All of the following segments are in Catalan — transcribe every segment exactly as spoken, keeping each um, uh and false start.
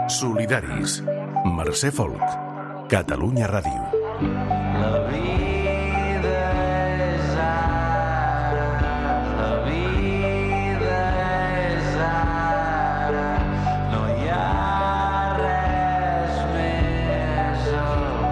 Solidaris. Mercè Folk. Catalunya Ràdio. La vida és ara, la vida és ara, no hi ha res més al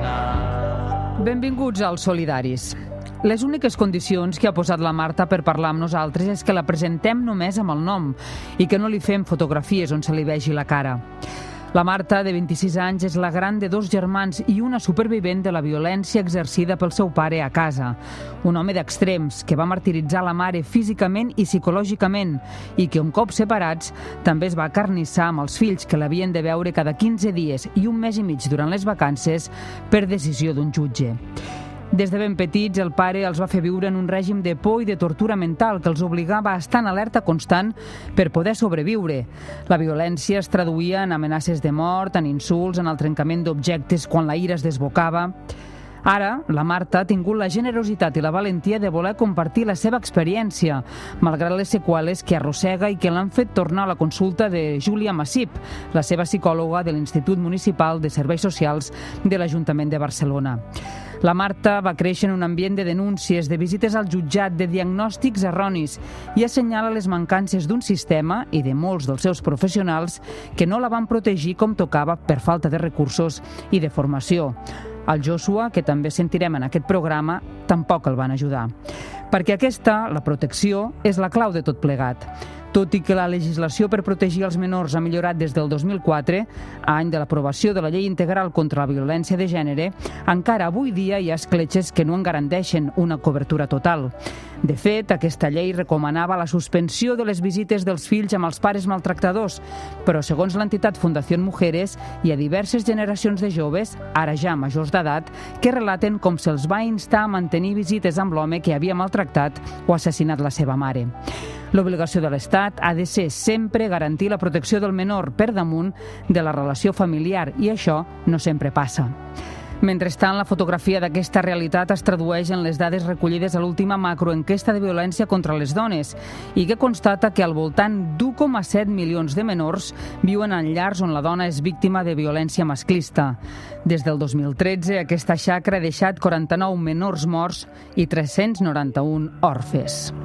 final. Benvinguts als Solidaris. Les úniques condicions que ha posat la Marta per parlar amb nosaltres és que la presentem només amb el nom i que no li fem fotografies on se li vegi la cara. La Marta, de vint-i-sis anys, és la gran de dos germans i una supervivent de la violència exercida pel seu pare a casa. Un home d'extrems que va martiritzar la mare físicament i psicològicament i que, un cop separats, també es va acarnissar amb els fills que l'havien de veure cada quinze dies i un mes i mig durant les vacances per decisió d'un jutge. Des de ben petits, el pare els va fer viure en un règim de por i de tortura mental que els obligava a estar en alerta constant per poder sobreviure. La violència es traduïa en amenaces de mort, en insults, en el trencament d'objectes quan la ira es desbocava. Ara, la Marta ha tingut la generositat i la valentia de voler compartir la seva experiència, malgrat les seqüeles que arrossega i que l'han fet tornar a la consulta de Júlia Massip, la seva psicòloga de l'Institut Municipal de Serveis Socials de l'Ajuntament de Barcelona. La Marta va créixer en un ambient de denúncies, de visites al jutjat, de diagnòstics erronis i assenyala les mancances d'un sistema i de molts dels seus professionals que no la van protegir com tocava per falta de recursos i de formació. El Joshua, que també sentirem en aquest programa, tampoc el van ajudar. Perquè aquesta, la protecció, és la clau de tot plegat. Tot i que la legislació per protegir els menors ha millorat des del dos mil quatre, any de l'aprovació de la Llei Integral contra la Violència de Gènere, encara avui dia hi ha escletxes que no en garanteixen una cobertura total. De fet, aquesta llei recomanava la suspensió de les visites dels fills amb els pares maltractadors, però segons l'entitat Fundació Mujeres, hi ha diverses generacions de joves, ara ja majors d'edat, que relaten com se'ls va instar a mantenir visites amb l'home que havia maltractat o assassinat la seva mare. L'obligació de l'Estat ha de ser sempre garantir la protecció del menor per damunt de la relació familiar i això no sempre passa. Mentrestant, la fotografia d'aquesta realitat es tradueix en les dades recollides a l'última macroenquesta de violència contra les dones i que constata que al voltant d'u coma set milions de menors viuen en llars on la dona és víctima de violència masclista. Des del dos mil tretze, aquesta xacra ha deixat quaranta-nou menors morts i tres-cents noranta-un orfes.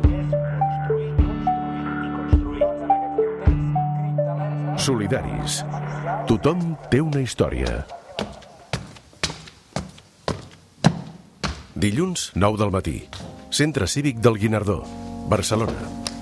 Solidaris. Tothom té una història. Dilluns, nou del matí. Centre Cívic del Guinardó, Barcelona.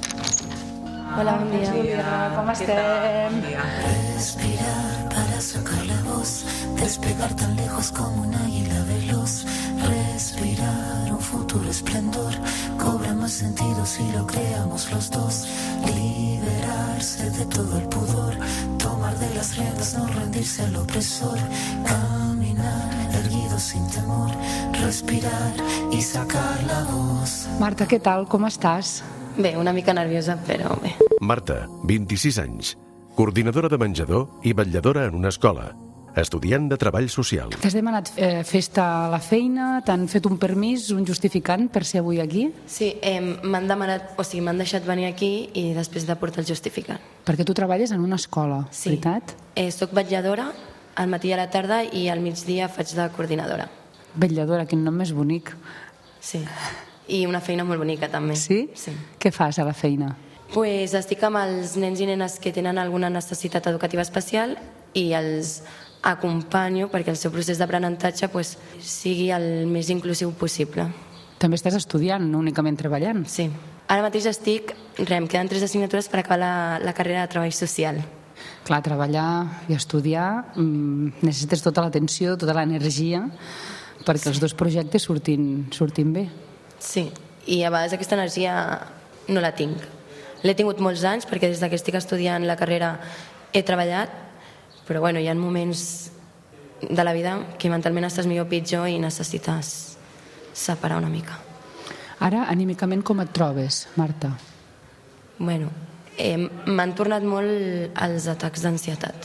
Hola, bon dia. Bon dia, com estem? Respirar para sacar la voz, despegar tan lejos como un águila veloz. Respirar un futuro esplendor, cobra más sentido si lo creamos los dos. Liberarse de todo el pudor, tomar de las riendas, no rendirse al opresor. Caminar erguido sin temor, respirar y sacar la voz. Marta, què tal? Com estàs? Bé, una mica nerviosa, però bé. Marta, vint-i-sis anys, coordinadora de menjador i vetlladora en una escola, estudiant de treball social. T'has demanat eh, festa a la feina? T'han fet un permís, un justificant per ser avui aquí? Sí, eh, m'han demanat, o sigui, m'han deixat venir aquí i després de portar el justificant. Perquè tu treballes en una escola, Sí. veritat? Eh, soc vetlladora al matí i a la tarda i al migdia faig de coordinadora. Vetlladora, quin nom més bonic. Sí. I una feina molt bonica, també. Sí? Sí. Què fas a la feina? Pues estic amb els nens i nenes que tenen alguna necessitat educativa especial i els acompanyo perquè el seu procés d'aprenentatge pues, sigui el més inclusiu possible. També estàs estudiant, no únicament treballant. Sí. Ara mateix estic, re, em queden tres assignatures per acabar la, la carrera de treball social. Clar, treballar i estudiar mmm, necessites tota l'atenció, tota l'energia perquè els dos projectes surtin, surtin bé. Sí, i a vegades aquesta energia no la tinc. L'he tingut molts anys perquè des que estic estudiant la carrera he treballat, però bueno, hi ha moments de la vida que mentalment estàs millor o pitjor i necessites separar una mica. Ara, anímicament, com et trobes, Marta? Bueno, eh, m'han tornat molt els atacs d'ansietat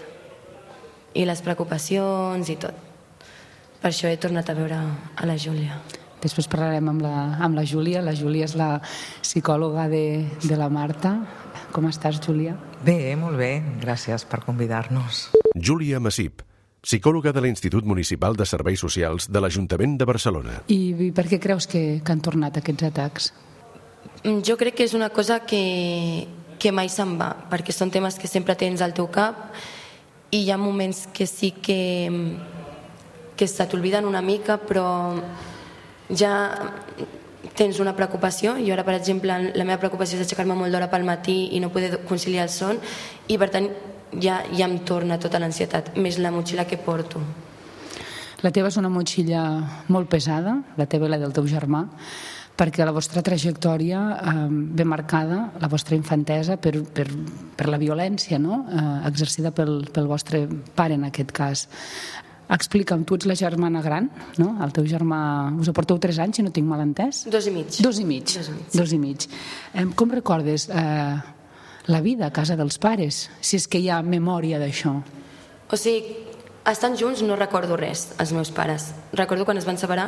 i les preocupacions i tot. Per això he tornat a veure a la Júlia. Després parlarem amb la, amb la Júlia. La Júlia és la psicòloga de, de la Marta. Com estàs, Júlia? Bé, molt bé. Gràcies per convidar-nos. Júlia Massip, psicòloga de l'Institut Municipal de Serveis Socials de l'Ajuntament de Barcelona. I, i per què creus que, que han tornat aquests atacs? Jo crec que és una cosa que, que mai se'n va, perquè són temes que sempre tens al teu cap i hi ha moments que sí que, que se t'olviden una mica, però ja tens una preocupació. Jo ara, per exemple, la meva preocupació és aixecar-me molt d'hora pel matí i no poder conciliar el son, i per tant ja, ja em torna tota l'ansietat, més la motxilla que porto. La teva és una motxilla molt pesada, la teva i la del teu germà, perquè la vostra trajectòria eh, ve marcada, la vostra infantesa, per, per, per la violència, no? eh, exercida pel, pel vostre pare, en aquest cas. Explica'm, tu ets la germana gran, no? El teu germà... Us aporteu tres anys, si no tinc mal entès? Dos i mig. Dos i mig. Dos i mig. Dos i mig. Eh, com recordes eh, la vida a casa dels pares, si és que hi ha memòria d'això? O sigui, estant junts no recordo res, els meus pares. Recordo quan es van separar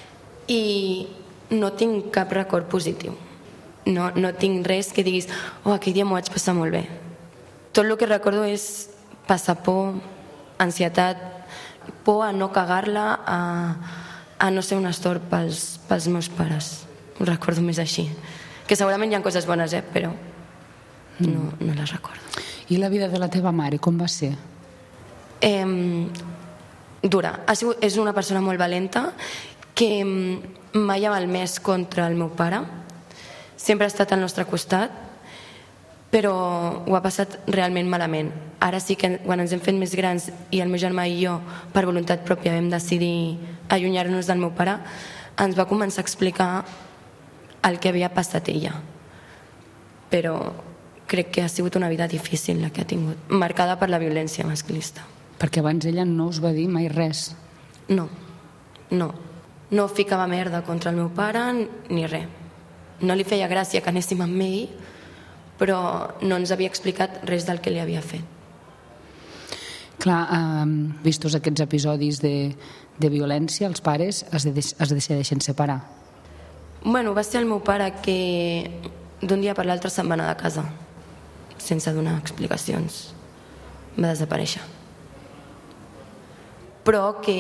i no tinc cap record positiu. No, no tinc res que diguis, oh, aquell dia m'ho vaig passar molt bé. Tot el que recordo és passar por, ansietat, por a no cagar-la, a, a no ser un estorb pels, pels meus pares. Ho recordo més així. Que segurament hi ha coses bones, eh? Però no, no les recordo. I la vida de la teva mare, com va ser? Eh, dura. Ha sigut, és una persona molt valenta que mai ha malmès contra el meu pare. Sempre ha estat al nostre costat, però ho ha passat realment malament. Ara sí que quan ens hem fet més grans i el meu germà i jo, per voluntat pròpia, vam decidir allunyar-nos del meu pare, ens va començar a explicar el que havia passat ella. Però crec que ha sigut una vida difícil la que ha tingut, marcada per la violència masclista. Perquè abans ella no us va dir mai res. No, no. No ficava merda contra el meu pare ni res. No li feia gràcia que anéssim amb ell, però no ens havia explicat res del que li havia fet. Clar, eh, vistos aquests episodis de, de violència, els pares es, de, es decideixen separar. Bueno, va ser el meu pare que d'un dia per l'altre se'n va anar de casa, sense donar explicacions. Va desaparèixer. Però que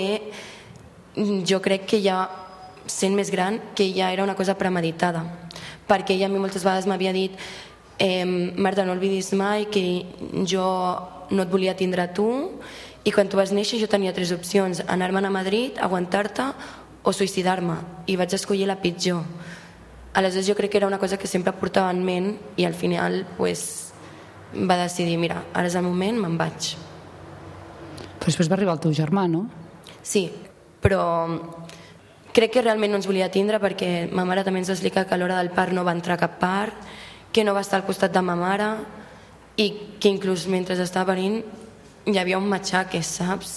jo crec que ja, sent més gran, que ja era una cosa premeditada, perquè ella a mi moltes vegades m'havia dit eh, Marta, no oblidis mai que jo no et volia tindre a tu i quan tu vas néixer jo tenia tres opcions, anar-me'n a Madrid, aguantar-te o suïcidar-me, i vaig escollir la pitjor. Aleshores jo crec que era una cosa que sempre portava en ment i al final pues, va decidir, mira, ara és el moment, me'n vaig. Però després va arribar el teu germà, no? Sí, però crec que realment no ens volia tindre perquè ma mare també ens va explicar que a l'hora del part no va entrar a cap part, que no va estar al costat de ma mare i que inclús mentre estava parint hi havia un matxaque, saps?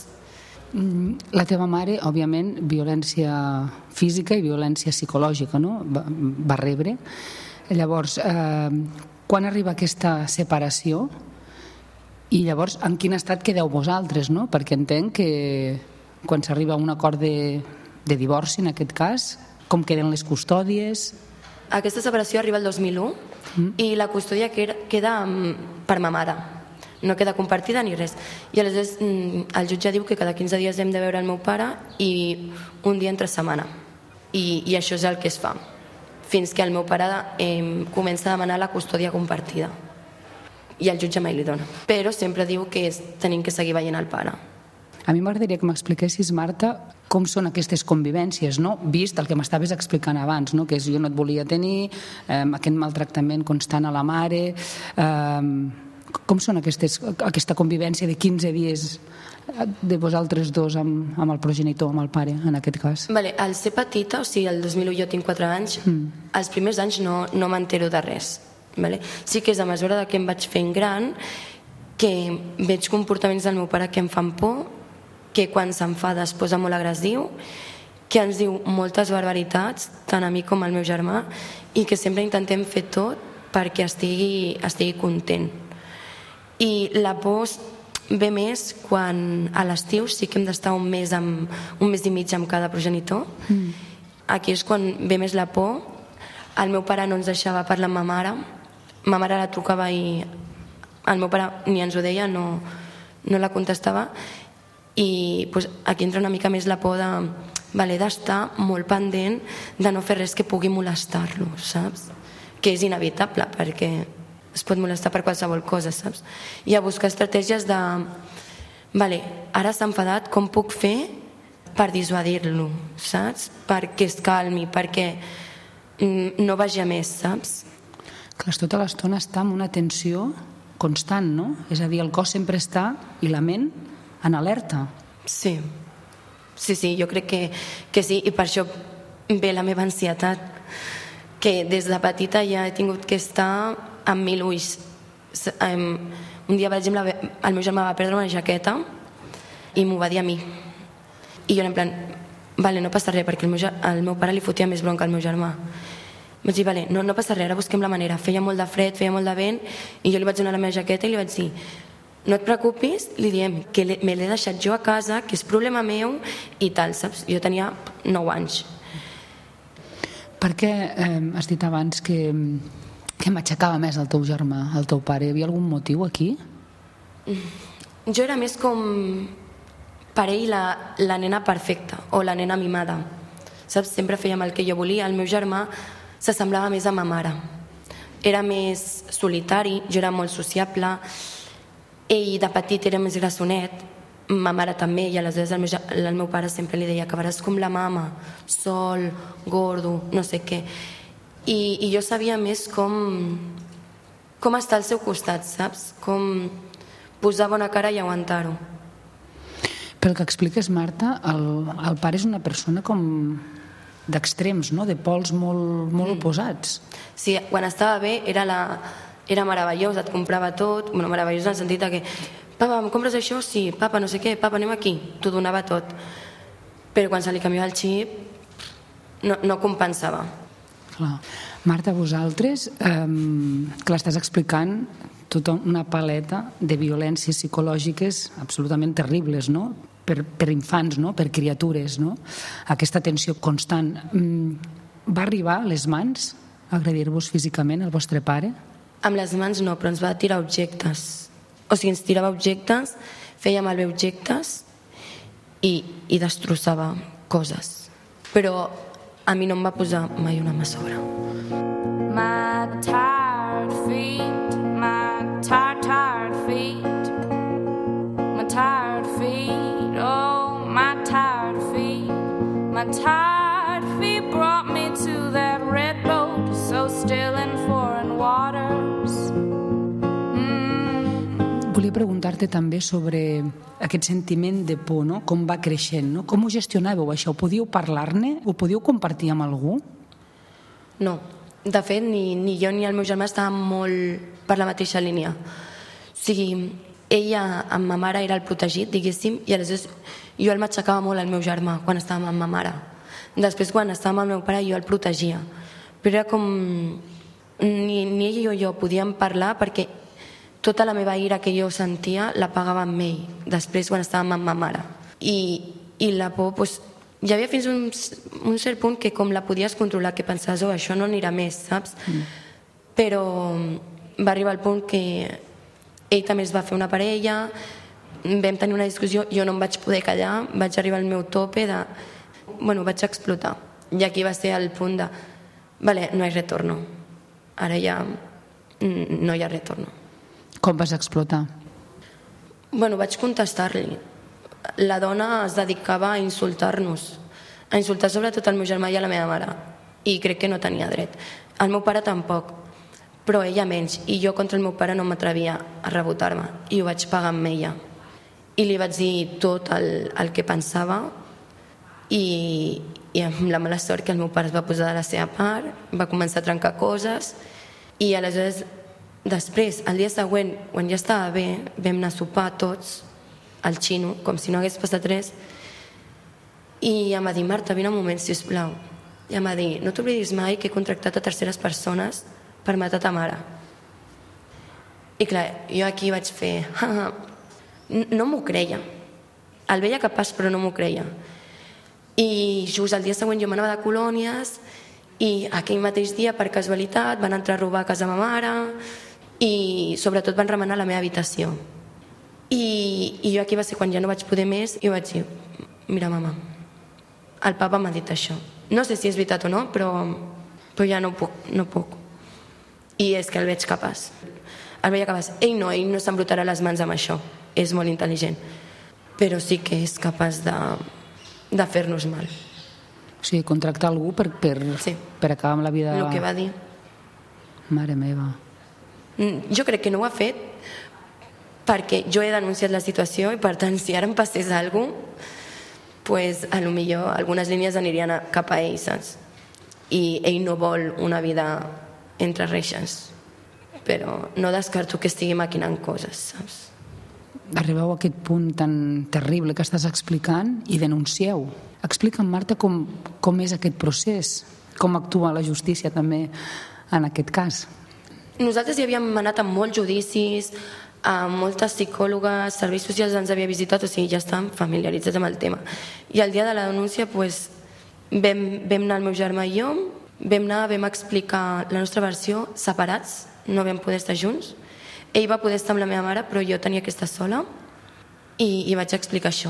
La teva mare, òbviament, violència física i violència psicològica, no? Va, va rebre. Llavors, eh, quan arriba aquesta separació i llavors en quin estat quedeu vosaltres, no? Perquè entenc que quan s'arriba a un acord de, de divorci, en aquest cas, com queden les custòdies? Aquesta separació arriba el dos mil u mm. i la custòdia queda, queda per ma mare. No queda compartida ni res. I aleshores el jutge diu que cada quinze dies hem de veure el meu pare i un dia entre setmana. I, i això és el que es fa. Fins que el meu pare eh, comença a demanar la custòdia compartida. I el jutge mai li dona. Però sempre diu que és, tenim que seguir veient el pare. A mi m'agradaria que m'expliquessis, Marta, com són aquestes convivències, no? Vist el que m'estaves explicant abans, no? Que és jo no et volia tenir, eh, aquest maltractament constant a la mare... Eh, com són aquestes, aquesta convivència de quinze dies de vosaltres dos amb, amb el progenitor, amb el pare, en aquest cas? Vale, al ser petita, o sigui, el dos mil u jo tinc quatre anys, mm. els primers anys no, no m'entero de res. Vale? Sí que és a mesura que em vaig fent gran que veig comportaments del meu pare que em fan por, que quan s'enfada es posa molt agressiu, que ens diu moltes barbaritats, tant a mi com al meu germà, i que sempre intentem fer tot perquè estigui, estigui content. I la por ve més quan a l'estiu sí que hem d'estar un mes, amb, un mes i mig amb cada progenitor mm. aquí és quan ve més la por. El meu pare no ens deixava parlar amb ma mare. Ma mare la trucava i el meu pare ni ens ho deia, no, no la contestava. I pues, aquí entra una mica més la por de vale, d'estar molt pendent de no fer res que pugui molestar-lo, saps? Que és inevitable, perquè es pot molestar per qualsevol cosa, saps? I a buscar estratègies de vale, ara s'ha enfadat, com puc fer per dissuadir-lo, saps? Perquè es calmi, perquè no vagi a més, saps? Clar, tota l'estona està en una tensió constant, no? És a dir, el cos sempre està, i la ment, en alerta. Sí, sí, sí, jo crec que, que sí, i per això ve la meva ansietat, que des de petita ja he tingut que estar amb mil ulls. Un dia, per exemple, el meu germà va perdre una jaqueta i m'ho va dir a mi. I jo era en plan, vale, no passa res, perquè el meu, el meu pare li fotia més bronca al meu germà. Vaig dir, vale, no, no passa res, ara busquem la manera. Feia molt de fred, feia molt de vent, i jo li vaig donar la meva jaqueta i li vaig dir, no et preocupis, li diem que me l'he deixat jo a casa, que és problema meu i tal, saps? Jo tenia nou anys. Per què eh, has dit abans que, que m'aixecava més el teu germà, el teu pare? Hi havia algun motiu aquí? Jo era més com per ell la, la nena perfecta o la nena mimada, saps? Sempre fèiem el que jo volia. El meu germà s'assemblava més a ma mare, era més solitari, jo era molt sociable, ell de petit era més grassonet, ma mare també, i aleshores el meu, el meu pare sempre li deia, acabaràs com la mama, sol, gordo, no sé què. I, i jo sabia més com, com estar al seu costat, saps? Com posar bona cara i aguantar-ho. Pel que expliques, Marta, el, el pare és una persona com d'extrems, no? De pols molt, molt mm. oposats. Sí, quan estava bé era, la, era meravellós, et comprava tot, bueno, meravellós en el sentit que papa, em compres això? Sí, papa, no sé què, papa, anem aquí, t'ho donava tot. Però quan se li canviava el xip no, no compensava. Clar. Marta, vosaltres, eh, clar, estàs explicant tota una paleta de violències psicològiques absolutament terribles, no? Per, per infants, no? Per criatures, no? Aquesta tensió constant. Va arribar a les mans a agredir-vos físicament el vostre pare? Amb les mans no, però ens va tirar objectes. O sigui, ens tirava objectes, feia malbé objectes i, i destrossava coses. Però a mi no em va posar mai una mà a sobre. My tired feet, my tired, tired feet, my tired feet, oh, my tired feet, my tired feet brought me to that red boat, so still in foreign waters. Volia preguntar-te també sobre aquest sentiment de por, no? Com va creixent, no? Com ho gestionàveu, això? Ho podíeu parlar-ne? Ho podíeu compartir amb algú? No. De fet, ni, ni jo ni el meu germà estàvem molt per la mateixa línia. O sigui, ella amb ma mare era el protegit, diguéssim, i aleshores jo el m'aixecava molt al meu germà quan estàvem amb ma mare. Després, quan estàvem amb el meu pare, jo el protegia. Però era com... Ni, ni ell o jo podíem parlar perquè tota la meva ira que jo sentia la pagava amb ell, després quan estàvem amb ma mare. I, i la por, doncs, hi havia fins a un, un cert punt que com la podies controlar, que pensaves, oh, això no anirà més, saps? Mm. Però va arribar el punt que ell també es va fer una parella, vam tenir una discussió, jo no em vaig poder callar, vaig arribar al meu tope de... Bueno, vaig explotar. I aquí va ser el punt de... Vale, no hay retorno. Ara ja no hi ha retorno. Com vas explotar? Bueno, vaig contestar-li. La dona es dedicava a insultar-nos, a insultar sobretot el meu germà i a la meva mare, i crec que no tenia dret. El meu pare tampoc, però ella menys, i jo contra el meu pare no m'atrevia a rebotar-me, i ho vaig pagar amb ella. I li vaig dir tot el, el que pensava, i, i amb la mala sort que el meu pare es va posar de la seva part, va començar a trencar coses, i aleshores, després, el dia següent, quan ja estava bé, vam anar a sopar tots, al xino, com si no hagués passat res, i em va dir, Marta, vine un moment, sisplau. I em va dir, no t'oblidis mai que he contractat a terceres persones per matar ta mare. I clar, jo aquí vaig fer... No m'ho creia. El veia capaç, però no m'ho creia. I just el dia següent jo m'anava de colònies i aquell mateix dia, per casualitat, van entrar a robar a casa ma mare i sobretot van remenar la meva habitació. I, i jo aquí va ser quan ja no vaig poder més i vaig dir, mira mama, el papa m'ha dit això. No sé si és veritat o no, però, però ja no puc, no puc. I és que el veig capaç. El veia capaç. Ell no, ell no s'embrutarà les mans amb això. És molt intel·ligent. Però sí que és capaç de, de fer-nos mal. O sigui, contractar algú per, per, sí. per acabar amb la vida... El que va dir. Mare meva. Jo crec que no ho ha fet perquè jo he denunciat la situació i per tant si ara em passés alguna cosa pues, a lo millor algunes línies anirien a, cap a ell, saps? I ell no vol una vida entre reixes, però no descarto que estigui maquinant coses, saps? Arribeu a aquest punt tan terrible que estàs explicant i denuncieu. Explica'm, Marta, com, com és aquest procés, com actua la justícia també en aquest cas. Nosaltres hi havíem anat a molts judicis, a moltes psicòlogues, serveis socials ens havia visitat, o sigui, ja estàvem familiaritzats amb el tema. I el dia de la denúncia pues, vam, vam anar el meu germà i jo, vam anar, vam explicar la nostra versió separats, no vam poder estar junts. Ell va poder estar amb la meva mare, però jo tenia que estar sola i, i vaig explicar això.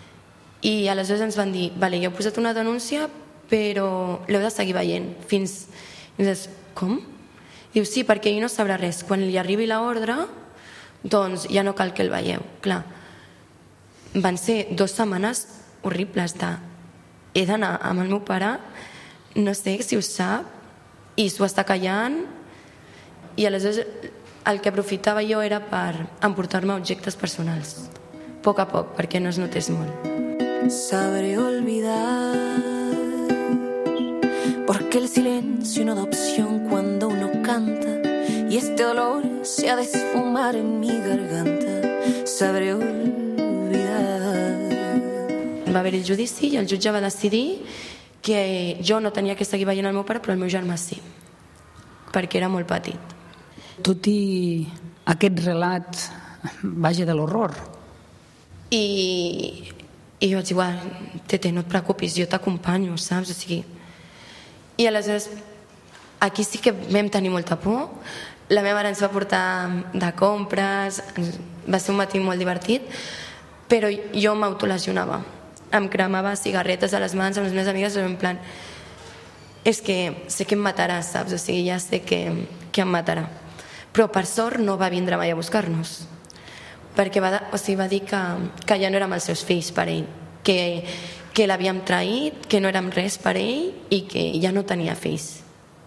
I aleshores ens van dir, vale, jo he posat una denúncia, però l'heu de seguir veient fins... I dius, com? Diu, sí, perquè ell no sabrà res. Quan li arribi l'ordre, doncs ja no cal que el veieu. Clar, van ser dues setmanes horribles de... He d'anar amb el meu pare, no sé si ho sap, i s'ho està callant, i aleshores el que aprofitava jo era per emportar-me objectes personals, a poc a poc, perquè no es notés molt. Sabré olvidar, porque el silencio no da opción cuando uno canta y este olor se ha de esfumar en mi garganta. Sabré olvidar. Va haver el judici i el jutge va decidir que jo no tenia que seguir veient el meu pare, però el meu germà sí, perquè era molt petit. Tot i aquest relat, vaja, de l'horror. I, i jo vaig dir, tete, no et preocupis, jo t'acompanyo, saps? O sigui... I aleshores, aquí sí que vam tenir molta por. La meva mare ens va portar de compres, va ser un matí molt divertit, però jo m'autolesionava. Em cremava cigarretes a les mans amb les meves amigues, en plan, és que sé que em matarà, saps? O sigui, ja sé que, que em matarà. Però per sort no va vindre mai a buscar-nos, perquè va, o sigui, va dir que, que ja no érem els seus fills per ell, que, que l'havíem traït, que no érem res per ell i que ja no tenia fills.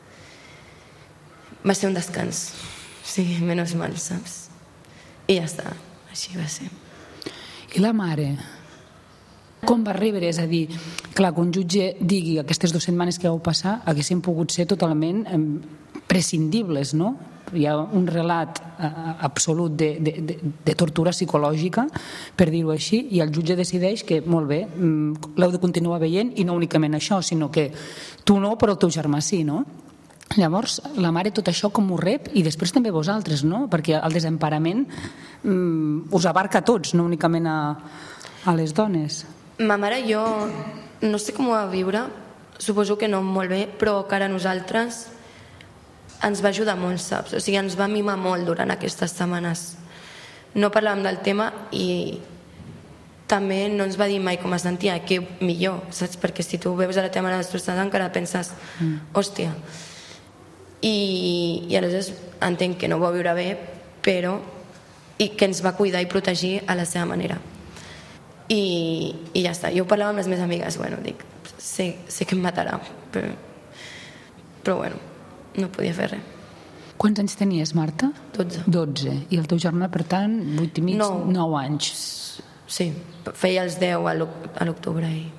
Va ser un descans, sí, menys mal, saps? I ja està, així va ser. I la mare? Com va rebre? És a dir, clar, que un jutge digui aquestes dues setmanes que vau passar haguessin pogut ser totalment eh, prescindibles, no? Hi ha un relat eh, absolut de, de, de, de tortura psicològica, per dir-ho així, i el jutge decideix que, molt bé, l'heu de continuar veient, i no únicament això, sinó que tu no, però el teu germà sí, no? Llavors, la mare tot això com ho rep, i després també vosaltres, no? Perquè el desemparament mm, us abarca a tots, no únicament a, a les dones. Ma mare i jo no sé com ho va viure, suposo que no molt bé, però que ara nosaltres ens va ajudar molt, saps? O sigui, ens va mimar molt durant aquestes setmanes. No parlàvem del tema i també no ens va dir mai com es sentia, que millor, saps? Perquè si tu veus a la teva mare destrossada encara penses, mm. hòstia. I, i aleshores entenc que no ho va viure bé, però i que ens va cuidar i protegir a la seva manera. I, i ja està, jo ho parlava amb les meves amigues, bueno, dic, sé, sé que em matarà, però, però bueno, no podia fer res. Quants anys tenies, Marta? Dotze. Dotze. I el teu germà, per tant, vuit i mig, nou, nou anys. Sí, feia els deu a l'octubre. I...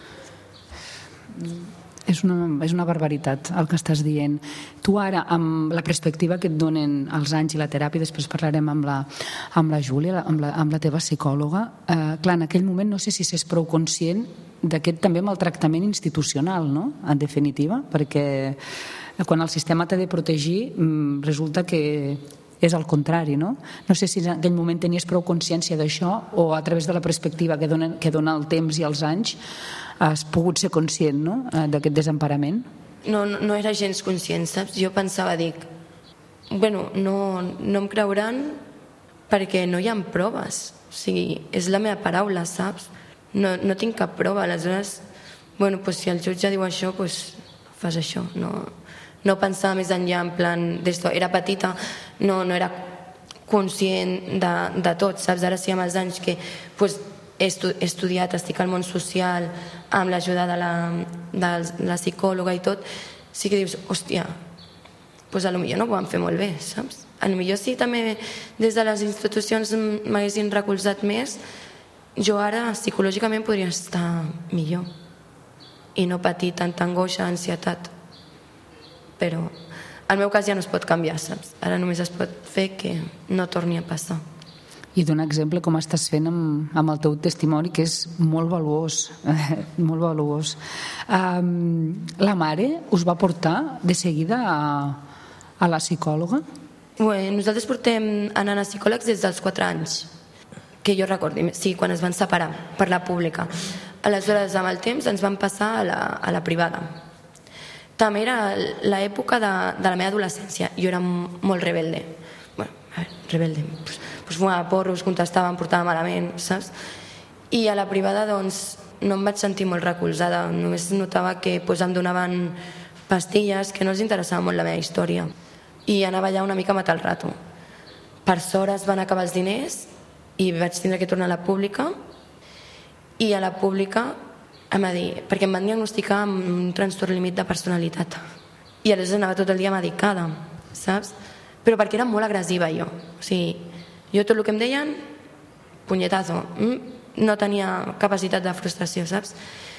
És una, és una barbaritat el que estàs dient. Tu ara, amb la perspectiva que et donen els anys i la teràpia, després parlarem amb la, amb la Júlia, amb la, amb la teva psicòloga, eh, clar, en aquell moment no sé si s'és prou conscient d'aquest també maltractament institucional, no?, en definitiva, perquè quan el sistema t'ha de protegir resulta que és el contrari, no? No sé si en aquell moment tenies prou consciència d'això o a través de la perspectiva que dona, que dona el temps i els anys has pogut ser conscient, no?, d'aquest desemparament. No, no, no era gens conscient, saps? Jo pensava, dic, bueno, no, no em creuran perquè no hi ha proves. O sigui, és la meva paraula, saps? No, no tinc cap prova, aleshores, bueno, pues si el jutge diu això, pues fas això. No, no pensava més enllà, en plan, d'esto. Era petita, no, no era conscient de, de tot, saps? Ara sí, amb els anys que pues, he, estu he estudiat, estic al món social, amb l'ajuda de, la, de la psicòloga i tot, sí que dius, hòstia, pues a lo millor no ho van fer molt bé, saps? A lo millor sí, també des de les institucions m'haguessin recolzat més, jo ara psicològicament podria estar millor i no patir tanta angoixa, ansietat. Però al meu cas ja no es pot canviar, saps? Ara només es pot fer que no torni a passar. I donar exemple com estàs fent amb, amb el teu testimoni, que és molt valuós, eh, molt valuós. Um, la mare us va portar de seguida a, a la psicòloga? Bé, nosaltres portem anant a psicòlegs des dels quatre anys, que jo recordi, sí, quan es van separar per la pública. Aleshores, amb el temps, ens van passar a la, a la privada. També era l'època de, de la meva adolescència. Jo era molt rebelde. Bueno, a veure, rebelde. Pues, pues fumava porros, contestava, em portava malament, saps? I a la privada, doncs, no em vaig sentir molt recolzada. Només notava que pues, em donaven pastilles, que no els interessava molt la meva història. I anava allà una mica a matar el rato. Per sort es van acabar els diners i vaig tindre que tornar a la pública, i a la pública em va dir, perquè em van diagnosticar amb un trastorn límit de personalitat, i aleshores anava tot el dia medicada, saps? Però perquè era molt agressiva jo, o sigui, jo tot el que em deien, punyetazo, no tenia capacitat de frustració, saps?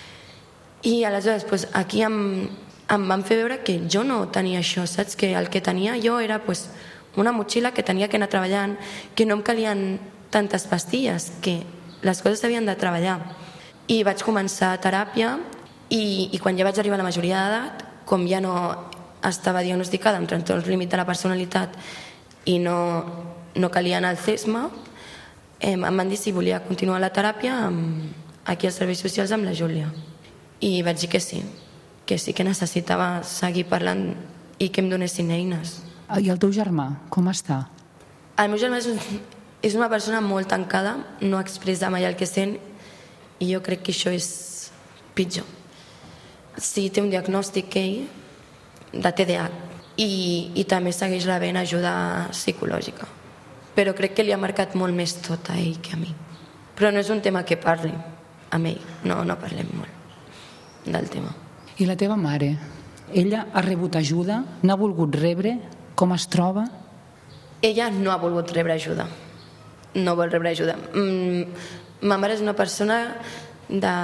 I aleshores pues, aquí em em van fer veure que jo no tenia això, saps? Que el que tenia jo era pues, una motxilla que tenia que anar treballant, que no em calien tantes pastilles, que les coses s'havien de treballar. I vaig començar teràpia i, i quan ja vaig arribar a la majoria d'edat, com ja no estava diagnosticada amb trastorn límit de la personalitat i no, no calia anar al C E S M A, eh, em van dir si volia continuar la teràpia amb, aquí als serveis socials amb la Júlia. I vaig dir que sí, que sí que necessitava seguir parlant i que em donessin eines. I el teu germà, com està? El meu germà és, un, és una persona molt tancada, no expressa mai el que sent, i jo crec que això és pitjor. Sí, té un diagnòstic ell de T D A i, i també segueix rebent ajuda psicològica, però crec que li ha marcat molt més tot a ell que a mi. Però no és un tema que parli amb ell, no, no parlem molt del tema. I la teva mare? Ella ha rebut ajuda? N'ha volgut rebre? Com es troba? Ella no ha volgut rebre ajuda. No vol rebre ajuda. Mm, ma mare és una persona de...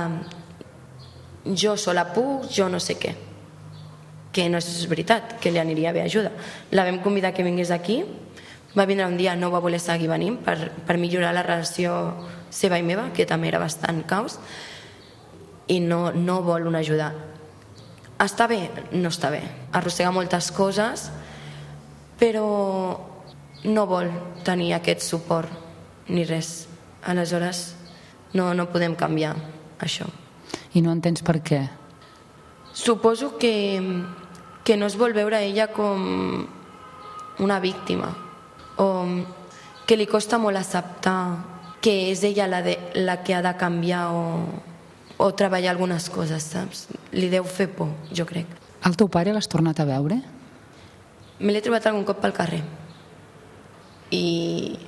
Jo sola puc, jo no sé què. Que no és veritat, que li aniria bé ajuda. La vam convidar que vingués aquí, va vindre un dia, no va voler seguir venint per, per millorar la relació seva i meva, que també era bastant caos, i no, no vol una ajuda. Està bé? No està bé. Arrossega moltes coses, però no vol tenir aquest suport ni res. Aleshores, no, no podem canviar això. I no entens per què? Suposo que, que no es vol veure ella com una víctima, o que li costa molt acceptar que és ella la, de, la que ha de canviar o... o treballar algunes coses, saps? Li deu fer por, jo crec. El teu pare l'has tornat a veure? Me l'he trobat algun cop pel carrer. I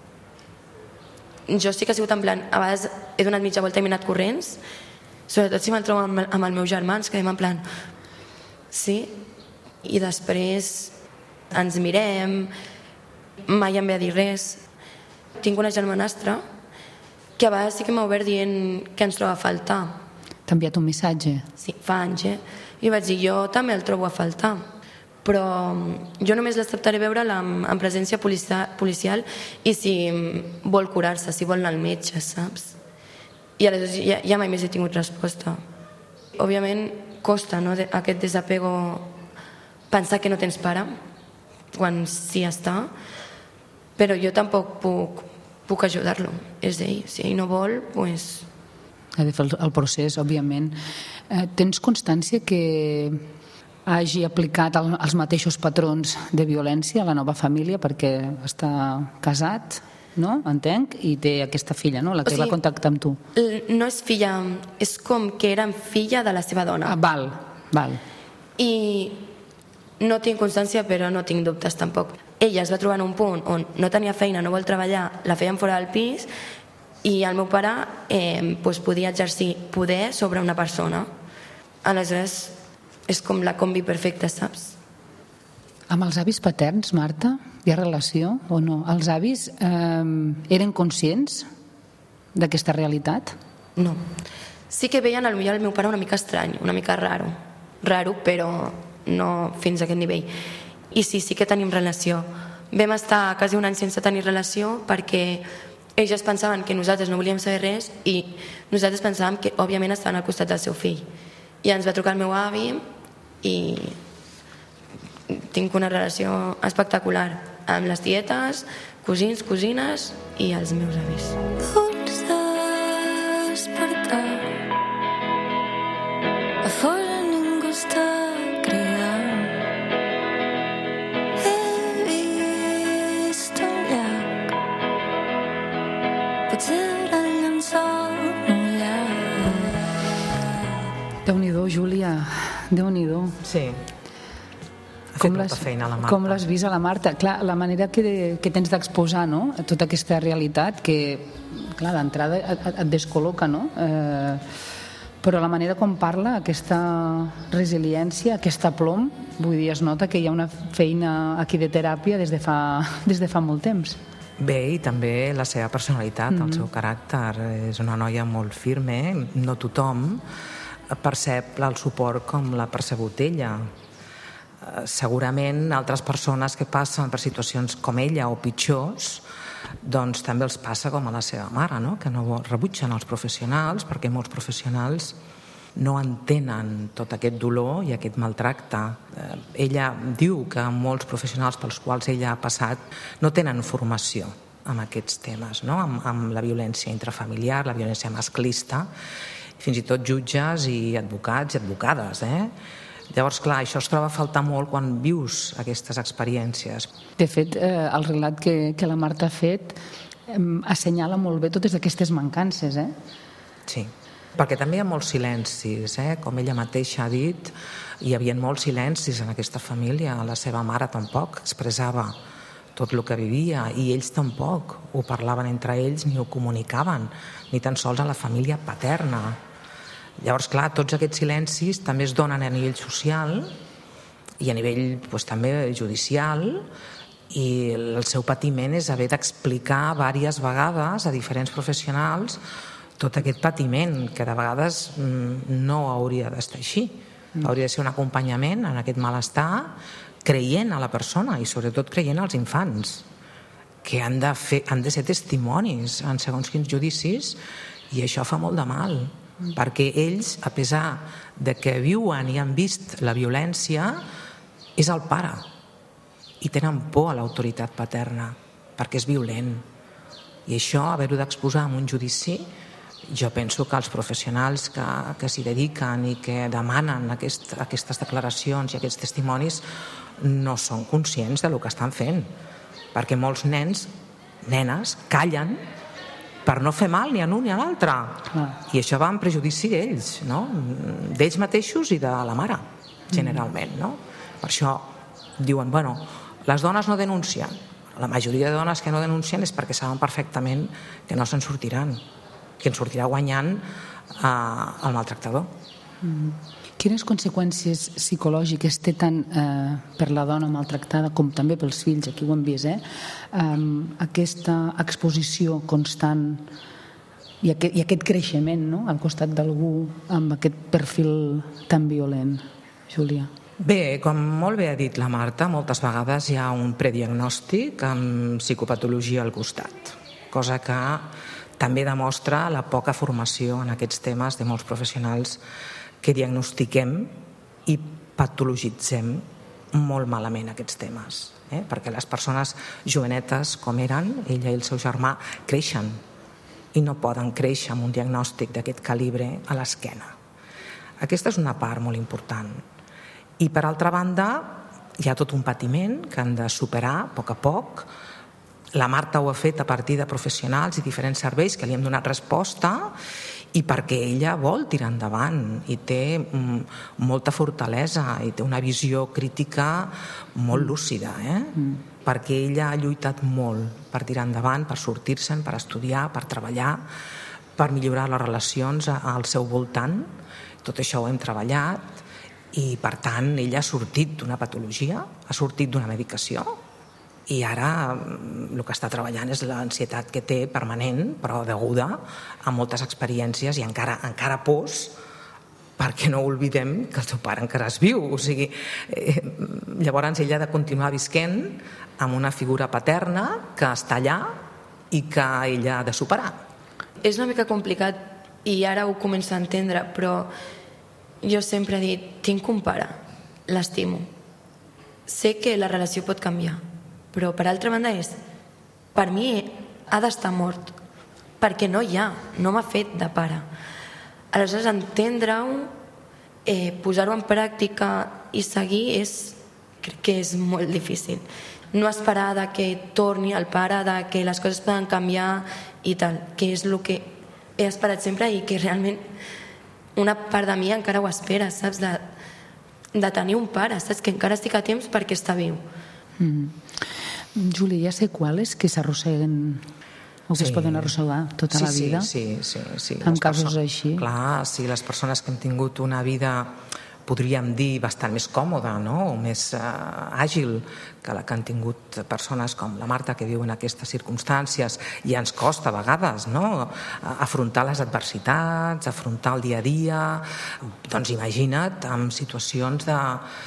jo sí que he sigut en plan... A vegades he donat mitja volta i m'he anat corrents, sobretot si me'l trobo amb, amb el meu germà, ens quedem en plan... Sí? I després ens mirem, mai em ve a dir res. Tinc una germanastra que a vegades sí que m'ha obert dient que ens troba a faltar. T'ha enviat un missatge? Sí, fa anys, eh? I vaig dir, jo també el trobo a faltar, però jo només l'acceptaré veure-la en, en presència policial i si vol curar-se, si vol anar al metge, saps? I aleshores ja, ja mai més he tingut resposta. Òbviament costa, no?, aquest desapego, pensar que no tens pare, quan sí està, però jo tampoc puc, puc ajudar-lo, és ell. Si ell no vol, doncs... Ha de fer el, el procés, òbviament. Eh, tens constància que hagi aplicat el, els mateixos patrons de violència a la nova família perquè està casat, no? Entenc, i té aquesta filla, no? La que o sigui, va contactar amb tu. No és filla, és com que era filla de la seva dona. Ah, val, val. I no tinc constància, però no tinc dubtes tampoc. Ella es va trobar en un punt on no tenia feina, no vol treballar, la feien fora del pis, i el meu pare eh, pues, podia exercir poder sobre una persona. Aleshores, és com la combi perfecta, saps? Amb els avis paterns, Marta, hi ha relació o no? Els avis eh, eren conscients d'aquesta realitat? No. Sí que veien potser el meu pare una mica estrany, una mica raro. Raro, però no fins a aquest nivell. I sí, sí que tenim relació. Vam estar quasi un any sense tenir relació perquè ells es pensaven que nosaltres no volíem saber res i nosaltres pensàvem que òbviament estaven al costat del seu fill. I ens va trucar el meu avi i tinc una relació espectacular amb les tietes, cosins, cosines i els meus avis. Vols despertar, a fora ningú està cridant. He vist un llac, potser era el llençol mullat. Déu-n'hi-do, Júlia, Déu-n'hi-do. Sí. Ha fet molta feina la Marta. Com l'has vist a la Marta? Clar, la manera que, que tens d'exposar, no?, tota aquesta realitat que, clar, d'entrada et, et descol·loca, no? Eh, però la manera com parla, aquesta resiliència, aquesta plom, vull dir, es nota que hi ha una feina aquí de teràpia des de fa, des de fa molt temps. Bé, i també la seva personalitat, mm-hmm. el seu caràcter. És una noia molt firme, no tothom percep el suport com l'ha percebut ella. Segurament altres persones que passen per situacions com ella o pitjors, doncs també els passa com a la seva mare, no? Que no rebutgen els professionals perquè molts professionals no entenen tot aquest dolor i aquest maltracte. Ella diu que molts professionals pels quals ella ha passat no tenen formació en aquests temes, no? amb, amb la violència intrafamiliar, la violència masclista, fins i tot jutges i advocats i advocades, eh? Llavors, clar, això es troba a faltar molt quan vius aquestes experiències. De fet, eh, el relat que, que la Marta ha fet eh, assenyala molt bé totes aquestes mancances, eh? Sí, perquè també hi ha molts silencis, eh? Com ella mateixa ha dit, hi havia molts silencis en aquesta família. La seva mare tampoc expressava tot el que vivia i ells tampoc ho parlaven entre ells ni ho comunicaven, ni tan sols a la família paterna. Llavors, clar, tots aquests silencis també es donen a nivell social i a nivell doncs, també judicial, i el seu patiment és haver d'explicar diverses vegades a diferents professionals tot aquest patiment, que de vegades no hauria d'estar així. Hauria de ser un acompanyament en aquest malestar, creient a la persona i sobretot creient als infants, que han de, fer, han de ser testimonis en segons quins judicis, i això fa molt de mal. Perquè ells, a pesar de que viuen i han vist la violència, és el pare i tenen por a l'autoritat paterna perquè és violent, i això, haver-ho d'exposar en un judici, jo penso que els professionals que, que s'hi dediquen i que demanen aquest, aquestes declaracions i aquests testimonis no són conscients del que estan fent, perquè molts nens, nenes, callen per no fer mal ni a un ni a l'altre. I això va en prejudici d'ells, no? D'ells mateixos i de la mare, generalment, no? Per això diuen, bueno, les dones no denuncien. La majoria de dones que no denuncien és perquè saben perfectament que no se'n sortiran, que en sortirà guanyant eh, el maltractador. Mm. Quines conseqüències psicològiques té tant eh, per la dona maltractada com també pels fills, aquí ho hem vist, eh? Um, aquesta exposició constant i aquest, i aquest creixement, no?, al costat d'algú amb aquest perfil tan violent. Júlia. Bé, com molt bé ha dit la Marta, moltes vegades hi ha un prediagnòstic amb psicopatologia al costat, cosa que també demostra la poca formació en aquests temes de molts professionals que diagnostiquem i patologitzem molt malament aquests temes, eh? perquè les persones jovenetes com eren, ella i el seu germà, creixen i no poden créixer amb un diagnòstic d'aquest calibre a l'esquena. Aquesta és una part molt important. I per altra banda, hi ha tot un patiment que han de superar a poc a poc. La Marta ho ha fet a partir de professionals i diferents serveis que li hem donat resposta, i perquè ella vol tirar endavant i té mm, molta fortalesa i té una visió crítica molt lúcida, eh? Mm. perquè ella ha lluitat molt per tirar endavant, per sortir-se'n, per estudiar, per treballar, per millorar les relacions al seu voltant. Tot això ho hem treballat i, per tant, ella ha sortit d'una patologia, ha sortit d'una medicació, i ara el que està treballant és l'ansietat que té permanent, però deguda a moltes experiències i encara, encara pors, perquè no oblidem que el teu pare encara es viu. O sigui, eh, llavors ella ha de continuar visquent amb una figura paterna que està allà i que ella ha de superar. És una mica complicat i ara ho començo a entendre, però jo sempre he dit, tinc un pare, l'estimo. Sé que la relació pot canviar, però per altra banda és, per mi ha d'estar mort, perquè no hi ha, no m'ha fet de pare. Aleshores, entendre-ho, eh, posar-ho en pràctica i seguir, és, crec que és molt difícil. No esperar de que torni el pare, de que les coses poden canviar i tal, que és el que he esperat sempre i que realment una part de mi encara ho espera, saps? De, de tenir un pare, saps? Que encara estic a temps perquè està viu. Mm. Júlia, hi ha seqüeles que s'arrosseguen o que sí. es poden arrossegar tota sí, la vida? Sí, sí, sí. sí. En casos així? Clar, sí, les persones que hem tingut una vida, podríem dir, bastant més còmoda, no? o més uh, àgil que la que han tingut persones com la Marta, que viu en aquestes circumstàncies, i ens costa a vegades, no? afrontar les adversitats, afrontar el dia a dia. Doncs imagina't amb situacions de,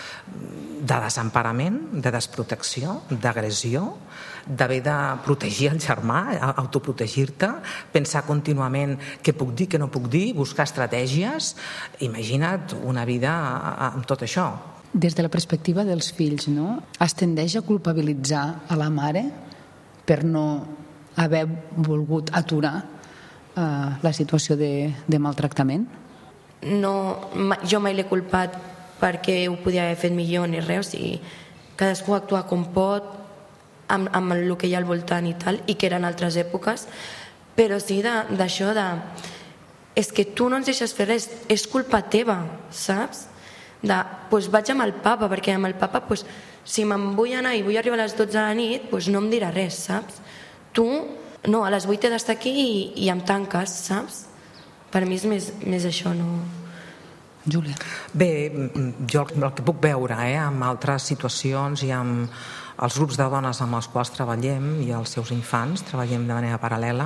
de desemparament, de desprotecció, d'agressió, d'haver de protegir el germà, autoprotegir-te, pensar contínuament què puc dir, què no puc dir, buscar estratègies. Imagina't una vida amb tot això. Des de la perspectiva dels fills, no? Es tendeix a culpabilitzar a la mare per no haver volgut aturar eh, la situació de, de maltractament? No, jo mai l'he culpat perquè ho podia haver fet millor ni res, o sigui, cadascú actua com pot, amb, amb el que hi ha al voltant i tal, i que eren altres èpoques, però sí d'això de, de... És que tu no ens deixes fer res, és culpa teva, saps? De, doncs vaig amb el papa, perquè amb el papa, doncs, si me'n vull anar i vull arribar a les dotze de la nit, doncs no em dirà res, saps? Tu, no, a les vuit he d'estar aquí i, i em tanques, saps? Per mi és més, més això, no... Júlia. Bé, jo el que puc veure eh, amb altres situacions i amb els grups de dones amb els quals treballem i els seus infants, treballem de manera paral·lela,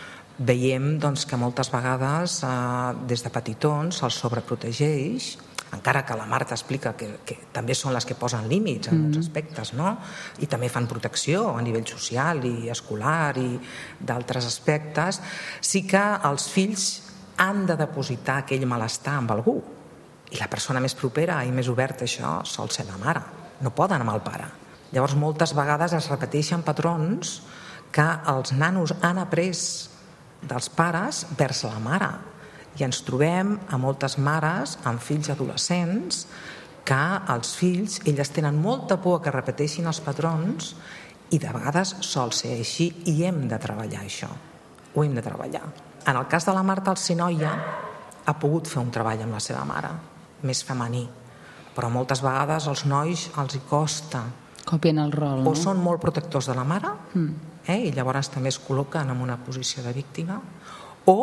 veiem doncs, que moltes vegades eh, des de petitons se'ls sobreprotegeix, encara que la Marta explica que, que també són les que posen límits en molts aspectes, no? I també fan protecció a nivell social i escolar i d'altres aspectes, sí que els fills han de depositar aquell malestar amb algú. I la persona més propera i més oberta a això sol ser la mare. No poden amb el pare. Llavors, moltes vegades es repeteixen patrons que els nanos han après dels pares vers la mare. I ens trobem a moltes mares amb fills adolescents que els fills, elles tenen molta por que repeteixin els patrons i de vegades sol ser així i hem de treballar això. Ho hem de treballar. En el cas de la Marta, el ser noia ha pogut fer un treball amb la seva mare, més femení, però moltes vegades als nois els hi costa. Copien el rol, no? O són molt protectors de la mare, mm. eh, i llavors també es col·loquen en una posició de víctima, o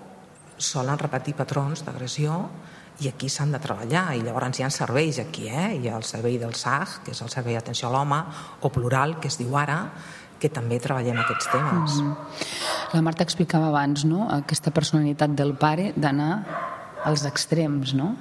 solen repetir patrons d'agressió i aquí s'han de treballar. I llavors hi ha serveis aquí, eh? Hi ha el servei del S A G, que és el servei d'atenció a l'home, o Plural, que es diu ara, que també treballem aquests temes. Mm-hmm. La Marta explicava abans, no?, aquesta personalitat del pare d'anar als extrems, no?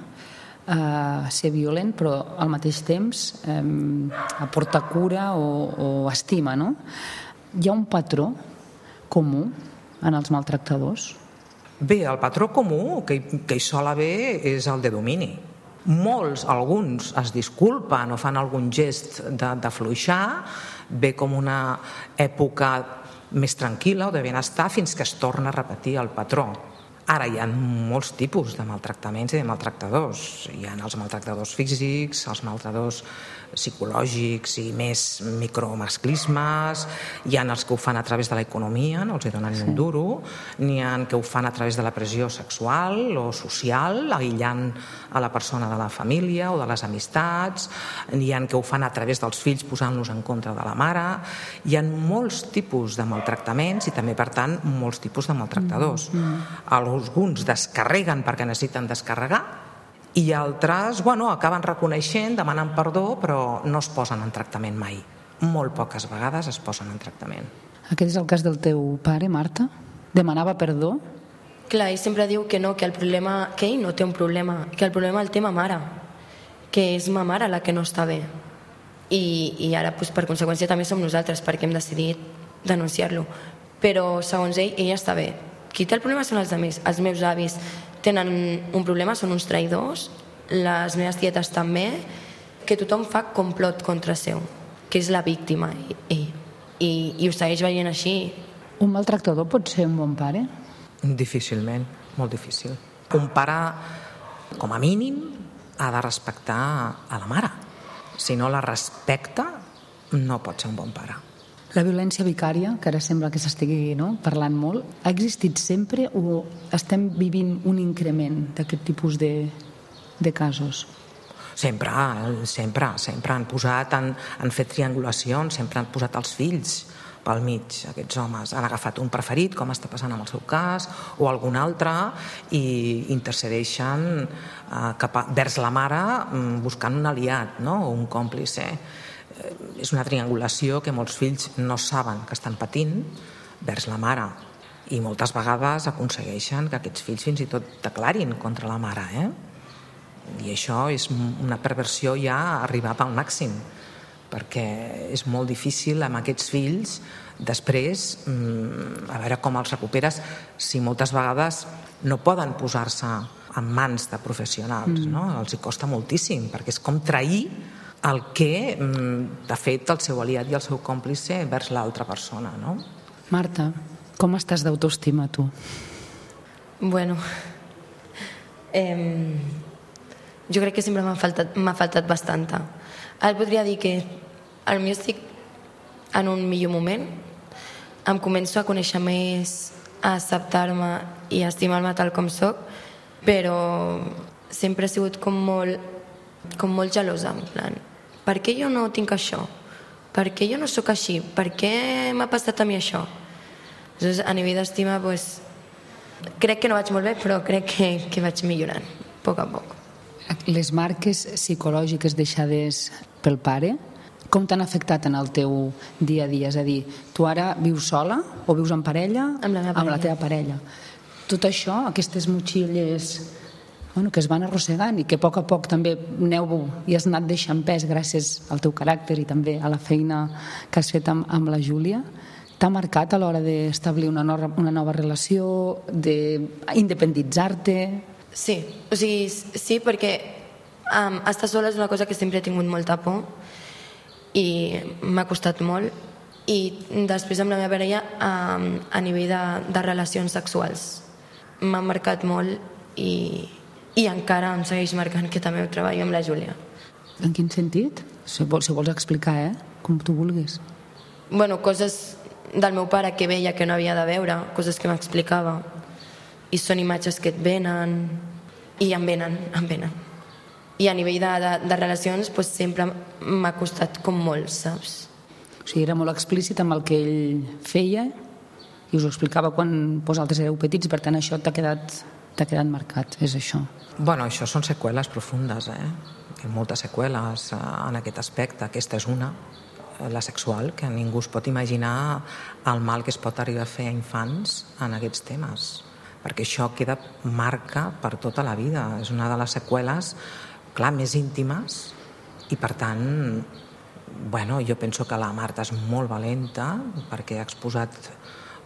Uh, ser violent, però al mateix temps um, aportar cura o, o estima, no? Hi ha un patró comú en els maltractadors? Bé, el patró comú que, que hi sol haver és el de domini. Molts, alguns, es disculpen o fan algun gest de, de fluixar, ve com una època més tranquil·la o de benestar fins que es torna a repetir el patró. Ara hi ha molts tipus de maltractaments i de maltractadors. Hi ha els maltractadors físics, els maltractadors psicològics i més micromasclismes, hi ha els que ho fan a través de l'economia, no els hi donen ni un duro, n'hi ha que ho fan a través de la pressió sexual o social, aïllant a la persona de la família o de les amistats, n'hi ha que ho fan a través dels fills posant-los en contra de la mare. Hi ha molts tipus de maltractaments i també, per tant, molts tipus de maltractadors. Alguns descarreguen perquè necessiten descarregar i altres, bueno, acaben reconeixent, demanen perdó, però no es posen en tractament mai. Molt poques vegades es posen en tractament. Aquest és el cas del teu pare, Marta? Demanava perdó? Clar, ell sempre diu que no, que el problema, que ell no té un problema, que el problema el té ma mare, que és ma mare la que no està bé. I, i ara, doncs, per conseqüència, també som nosaltres, perquè hem decidit denunciar-lo. Però, segons ell, ella està bé. Qui té el problema són els altres. Els meus avis tenen un problema, són uns traïdors, les meves tietes també, que tothom fa complot contra seu, que és la víctima, ell. I, i ho segueix veient així. Un maltractador pot ser un bon pare? Difícilment, molt difícil. Un pare, com a mínim, ha de respectar a la mare. Si no la respecta, no pot ser un bon pare. La violència vicària, que ara sembla que s'estigui, no, parlant molt, ha existit sempre o estem vivint un increment d'aquest tipus de, de casos? Sempre, sempre, sempre han posat, han, han fet triangulacions, sempre han posat els fills pel mig, aquests homes. Han agafat un preferit, com està passant amb el seu cas, o algun altre, i intercedeixen eh, cap a, vers la mare buscant un aliat, no? O un còmplice. És una triangulació que molts fills no saben que estan patint vers la mare i moltes vegades aconsegueixen que aquests fills fins i tot declarin contra la mare, eh? I això és una perversió ja arribat al màxim, perquè és molt difícil amb aquests fills després a veure com els recuperes si moltes vegades no poden posar-se en mans de professionals, no? Els hi costa moltíssim, perquè és com trair el que ha fet el seu aliat i el seu còmplice vers l'altra persona, no? Marta, com estàs d'autoestima, tu? Bueno, eh, jo crec que sempre m'ha faltat, m'ha faltat bastanta. Ara podria dir que potser estic en un millor moment, em començo a conèixer més, a acceptar-me i a estimar-me tal com soc, però sempre he sigut com molt, com molt gelosa, en plan, per què jo no tinc això? Per què jo no sóc així? Per què m'ha passat a mi això? Llavors, a nivell d'estima, doncs, crec que no vaig molt bé, però crec que, que vaig millorant, a poc a poc. Les marques psicològiques deixades pel pare, com t'han afectat en el teu dia a dia? És a dir, tu ara vius sola o vius en parella? Amb la meva parella. Amb la teva parella. Tot això, aquestes motxilles, bueno, que es van arrossegant i que a poc a poc també aneu i has anat deixant pes gràcies al teu caràcter i també a la feina que has fet amb, amb la Júlia, t'ha marcat a l'hora d'establir una, no, una nova relació, d'independitzar-te? Sí, o sigui, sí, perquè um, estar sola és una cosa que sempre he tingut molta por i m'ha costat molt, i després amb la meva parella um, a nivell de, de relacions sexuals m'ha marcat molt i i encara em segueix marcant, que també ho treballo amb la Júlia. En quin sentit? Si vols, si vols explicar, eh? Com tu vulguis. Bueno, coses del meu pare que veia que no havia de veure, coses que m'explicava, i són imatges que et venen i em venen, em venen. I a nivell de, de, de relacions doncs sempre m'ha costat com molt, saps? O sigui, era molt explícit amb el que ell feia i us ho explicava quan vosaltres éreu petits, per tant això t'ha quedat t'ha quedat marcat, és això. Bueno, això són seqüeles profundes, eh? Hi ha moltes seqüeles en aquest aspecte. Aquesta és una, la sexual, que ningú es pot imaginar el mal que es pot arribar a fer a infants en aquests temes, perquè això queda marca per tota la vida. És una de les seqüeles, clar, més íntimes, i per tant, bueno, jo penso que la Marta és molt valenta perquè ha exposat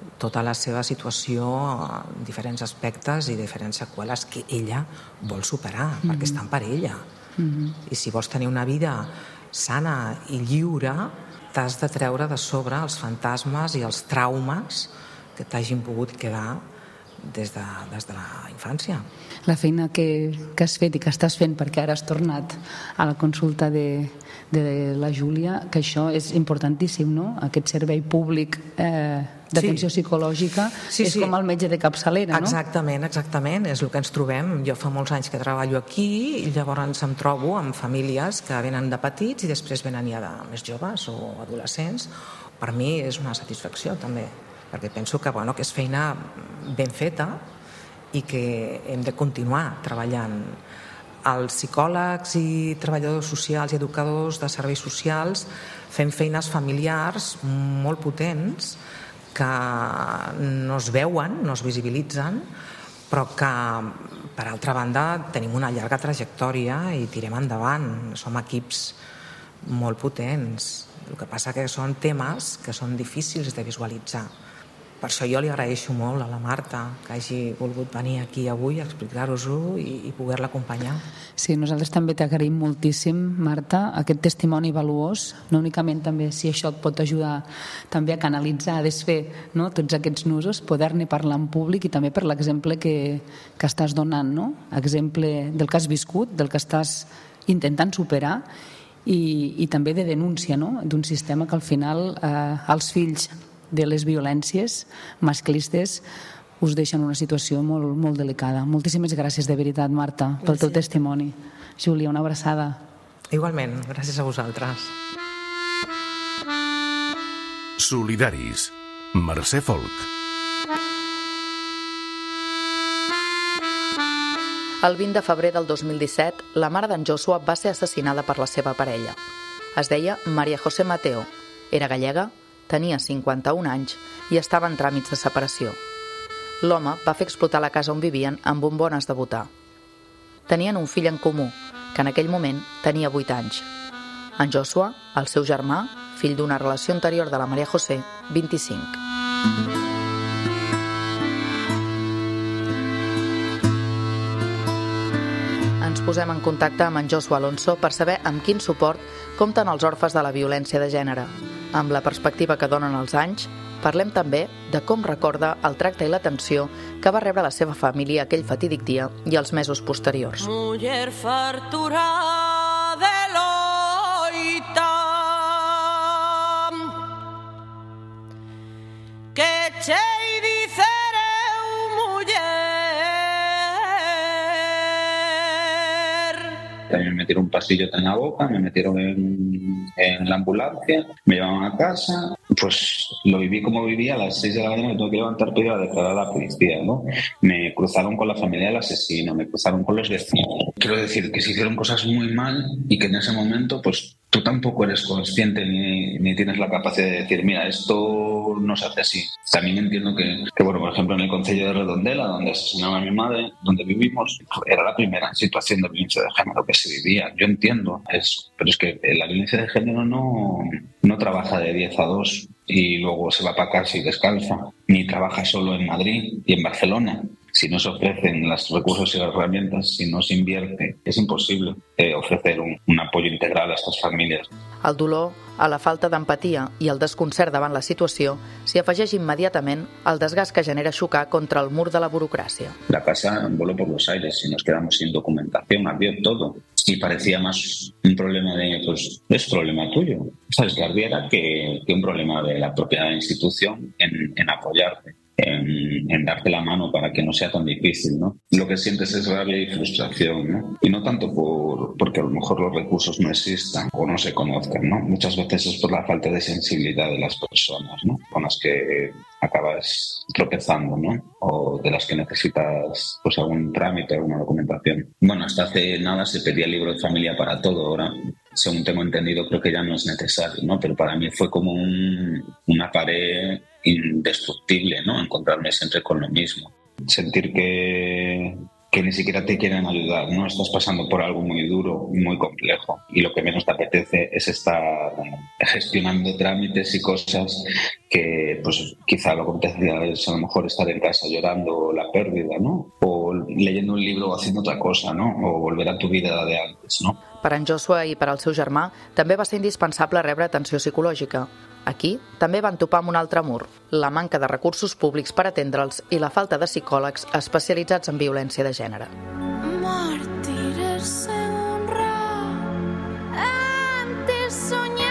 tota la seva situació en diferents aspectes i diferents seqüeles que ella vol superar, mm-hmm. perquè estan per ella. Mm-hmm. I si vols tenir una vida sana i lliure, t'has de treure de sobre els fantasmes i els traumes que t'hagin pogut quedar des de, des de la infància. La feina que, que has fet i que estàs fent, perquè ara has tornat a la consulta de, de la Júlia, que això és importantíssim, no? Aquest servei públic eh, d'atenció sí. psicològica sí, és sí. com el metge de capçalera, no? Exactament, exactament, és el que ens trobem. Jo fa molts anys que treballo aquí i llavors em trobo amb famílies que venen de petits i després venen ja de més joves o adolescents. Per mi és una satisfacció també, perquè penso que, bueno, que és feina ben feta i que hem de continuar treballant. Els psicòlegs i treballadors socials i educadors de serveis socials fem feines familiars molt potents que no es veuen, no es visibilitzen, però que, per altra banda, tenim una llarga trajectòria i tirem endavant. Som equips molt potents. El que passa que són temes que són difícils de visualitzar. Per això jo li agraeixo molt a la Marta que hagi volgut venir aquí avui a explicar-vos-ho i, i poder-la acompanyar. Sí, nosaltres també t'agraïm moltíssim, Marta, aquest testimoni valuós, no únicament també si això et pot ajudar també a canalitzar, a desfer, no, tots aquests nusos, poder-ne parlar en públic i també per l'exemple que, que estàs donant, no? Exemple del que has viscut, del que estàs intentant superar i, i també de denúncia, no? D'un sistema que al final eh, els fills de les violències masclistes us deixen una situació molt, molt delicada. Moltíssimes gràcies de veritat, Marta, pel teu testimoni. Júlia, una abraçada. Igualment, gràcies a vosaltres. Solidaris. Mercè Folk. El vint de febrer del dos mil disset, la mare d'en Joshua va ser assassinada per la seva parella. Es deia María José Mateo, era gallega, tenia cinquanta-un anys i estava en tràmits de separació. L'home va fer explotar la casa on vivien amb bombones de butà. Tenien un fill en comú, que en aquell moment tenia vuit anys. En Joshua, el seu germà, fill d'una relació anterior de la María José, vint-i-cinc. Ens posem en contacte amb en Joshua Alonso per saber amb quin suport compten els orfes de la violència de gènere. Amb la perspectiva que donen els anys, parlem també de com recorda el tracte i l'atenció que va rebre la seva família aquell fatídic dia i els mesos posteriors. Mujer fartura de loita que chei dicereu muller. Me metieron un pastillo en la boca, me metieron en, en la ambulancia, me llevaban a casa. Pues lo viví como vivía. A las seis de la mañana me tuve que levantar para ir a declarar a la policía, ¿no? Me cruzaron con la familia del asesino, me cruzaron con los vecinos. Quiero decir que se hicieron cosas muy mal y que en ese momento pues tú tampoco eres consciente ni, ni tienes la capacidad de decir, mira, esto no se hace así. También entiendo que, que, bueno, por ejemplo, en el concello de Redondela, donde asesinaron a mi madre, donde vivimos, era la primera situación de violencia de género que se vivía. Yo entiendo eso, pero es que la violencia de género no, no trabaja de diez a dos y luego se va para casa y descalza, ni trabaja solo en Madrid y en Barcelona. Si no se ofrecen los recursos y las herramientas, si no se invierte, és impossible eh, ofrecer un, un apoyo integral a estas familias. El dolor, a la falta d'empatia i el desconcert davant la situació s'hi afegeix immediatament el desgast que genera xocar contra el mur de la burocràcia. La casa voló por los aires y nos quedamos sin documentación, ardió todo. Y parecía más un problema de, pues, es problema tuyo. Sabes, que ardiera que, que un problema de la propia institución en, en apoyarte. En, en darte la mano para que no sea tan difícil, ¿no? Lo que sientes es rabia y frustración, ¿no? Y no tanto por porque a lo mejor los recursos no existan o no se conozcan, ¿no? Muchas veces es por la falta de sensibilidad de las personas, ¿no? Con las que acabas tropezando, ¿no? O de las que necesitas pues algún trámite, alguna documentación. Bueno, hasta hace nada se pedía el libro de familia para todo. Ahora, según tengo entendido, creo que ya no es necesario, ¿no? Pero para mí fue como un, una pared indestructible, ¿no? Encontrarme siempre con lo mismo. Sentir que, que ni siquiera te quieren ayudar, ¿no? Estás pasando por algo muy duro, muy complejo, y lo que menos te apetece es estar gestionando trámites y cosas que, pues, quizá lo que te apetece es a lo mejor estar en casa llorando la pérdida, ¿no? O leyendo un libro o haciendo otra cosa, ¿no? O volver a tu vida de antes, ¿no? Per en Joshua i per al seu germà també va ser indispensable rebre atenció psicològica. Aquí també van topar amb un altre mur, la manca de recursos públics per atendre'ls i la falta de psicòlegs especialitzats en violència de gènere. Mártires se honra antes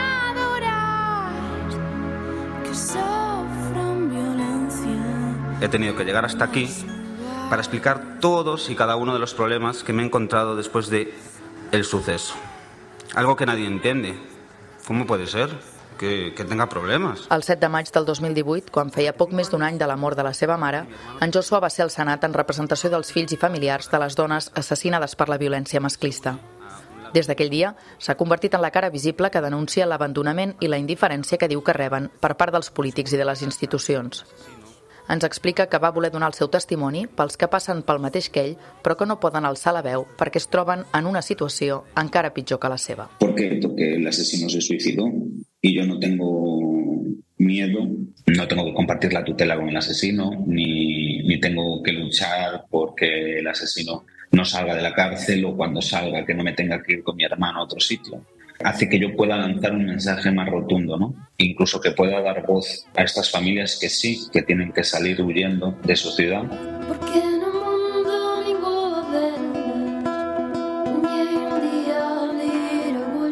soñadoras que sufran violencia. He tenido que llegar hasta aquí para explicar todos y cada uno de los problemas que me he encontrado después de el suceso. Algo que nadie entiende. ¿Cómo puede ser? Que, que tenga problemes. El set de maig del dos mil divuit, quan feia poc més d'un any de la mort de la seva mare, en Joshua va ser al Senat en representació dels fills i familiars de les dones assassinades per la violència masclista. Des d'aquell dia, s'ha convertit en la cara visible que denuncia l'abandonament i la indiferència que diu que reben per part dels polítics i de les institucions. Ens explica que va voler donar el seu testimoni pels que passen pel mateix que ell, però que no poden alçar la veu perquè es troben en una situació encara pitjor que la seva. ¿Por qué? Porque el asesino se suicidó y yo no tengo miedo, no tengo que compartir la tutela con el asesino, ni, ni tengo que luchar porque el asesino no salga de la cárcel o cuando salga que no me tenga que ir con mi hermano a otro sitio. Hace que yo pueda lanzar un mensaje más rotundo, ¿no? Incluso que pueda dar voz a estas familias que sí, que tienen que salir huyendo de su ciudad. Porque no mundo ningún verde, ninguém um dia de ir a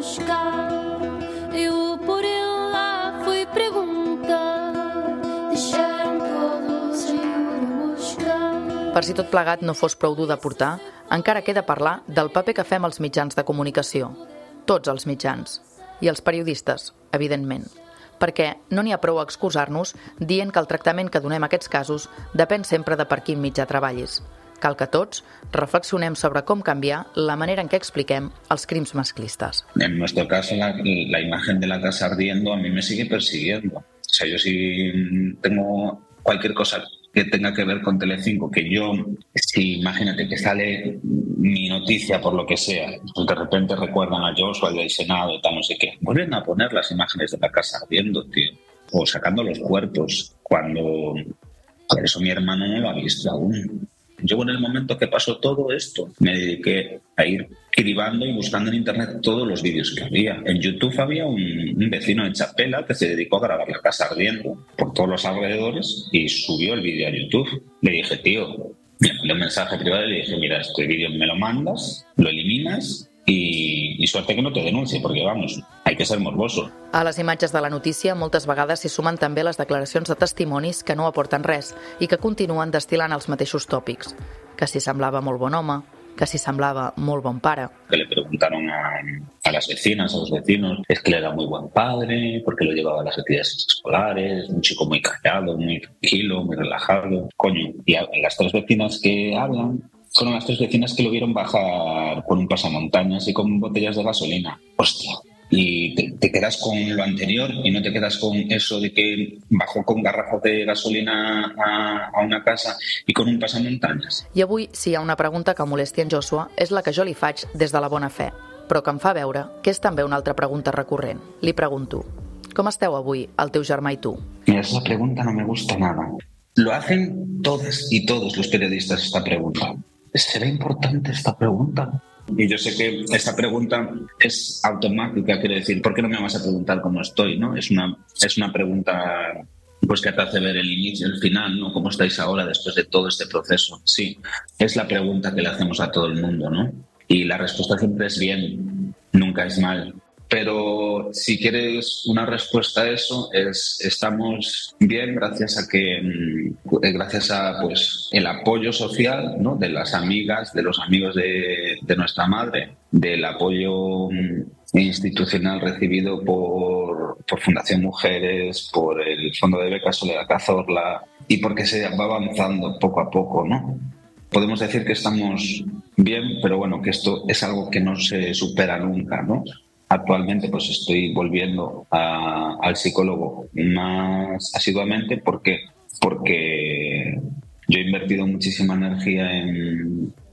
buscar. Eu por ela fui perguntar, deixaram todos ir a buscar. Per si tot plegat no fos prou dur de portar, encara queda parlar del paper que fem els mitjans de comunicació. Tots els mitjans. I els periodistes, evidentment. Perquè no n'hi ha prou a excusar-nos dient que el tractament que donem a aquests casos depèn sempre de per quin mitjà treballis. Cal que tots reflexionem sobre com canviar la manera en què expliquem els crims masclistes. En nuestro caso, la, la imagen de la casa ardiendo a mí me sigue persiguiendo. O sea, yo si tengo cualquier cosa que tenga que ver con Telecinco, que yo, si imagínate que sale mi noticia por lo que sea, pues de repente recuerdan a Joshua, al del Senado y tal, no sé qué, vuelven a poner las imágenes de la casa ardiendo, tío, o sacando los cuerpos, cuando... Por eso mi hermano no lo ha visto aún. Yo en el momento que pasó todo esto, me dediqué a ir cribando y buscando en internet todos los vídeos que había. En YouTube había un, un vecino en Chapela que se dedicó a grabar la casa ardiendo por todos los alrededores y subió el vídeo a YouTube. Le dije, tío, le mandé un mensaje privado y le dije, mira, este vídeo me lo mandas, lo eliminas y, y suerte que no te denuncie, porque vamos, hay que ser morboso. A les imatges de la notícia moltes vegades s'hi sumen també les declaracions de testimonis que no aporten res i que continuen destil·lant els mateixos tòpics. Que si semblava molt bon home, que si semblava molt bon pare. Que le preguntaron a, a las vecinas, a los vecinos, es que él era muy buen padre, porque lo llevaba a las actividades escolares, un chico muy callado, muy tranquilo, muy relajado. Coño, y a, las tres vecinas que hablan fueron las tres vecinas que lo vieron bajar con un pasamontañas y con botellas de gasolina. Hostia. Y te, te quedas con lo anterior y no te quedas con eso de que bajó con garrafas de gasolina a, a una casa i con un pasamontañas. I avui, si hi ha una pregunta que molesti en Joshua, és la que jo li faig des de la bona fe, però que em fa veure que és també una altra pregunta recurrent. Li pregunto, com esteu avui, el teu germà i tu? Mira, esa pregunta no me gusta nada. Lo hacen todas y todos los periodistas esta pregunta. ¿Será importante esta pregunta? Y yo sé que esta pregunta es automática, quiero decir, ¿por qué no me vas a preguntar cómo estoy? ¿No? Es una, es una pregunta pues, que te hace ver el inicio, el final, ¿no? ¿Cómo estáis ahora después de todo este proceso? Sí, es la pregunta que le hacemos a todo el mundo, ¿no? Y la respuesta siempre es bien, nunca es mal. Pero si quieres una respuesta a eso, es estamos bien gracias a que gracias a pues el apoyo social, ¿no? De las amigas, de los amigos de, de nuestra madre, del apoyo institucional recibido por, por Fundación Mujeres, por el Fondo de Becas Soledad Cazorla y porque se va avanzando poco a poco, ¿no? Podemos decir que estamos bien, pero bueno, que esto es algo que no se supera nunca, ¿no? Actualmente pues estoy volviendo a, al psicólogo más asiduamente porque, porque yo he invertido muchísima energía en,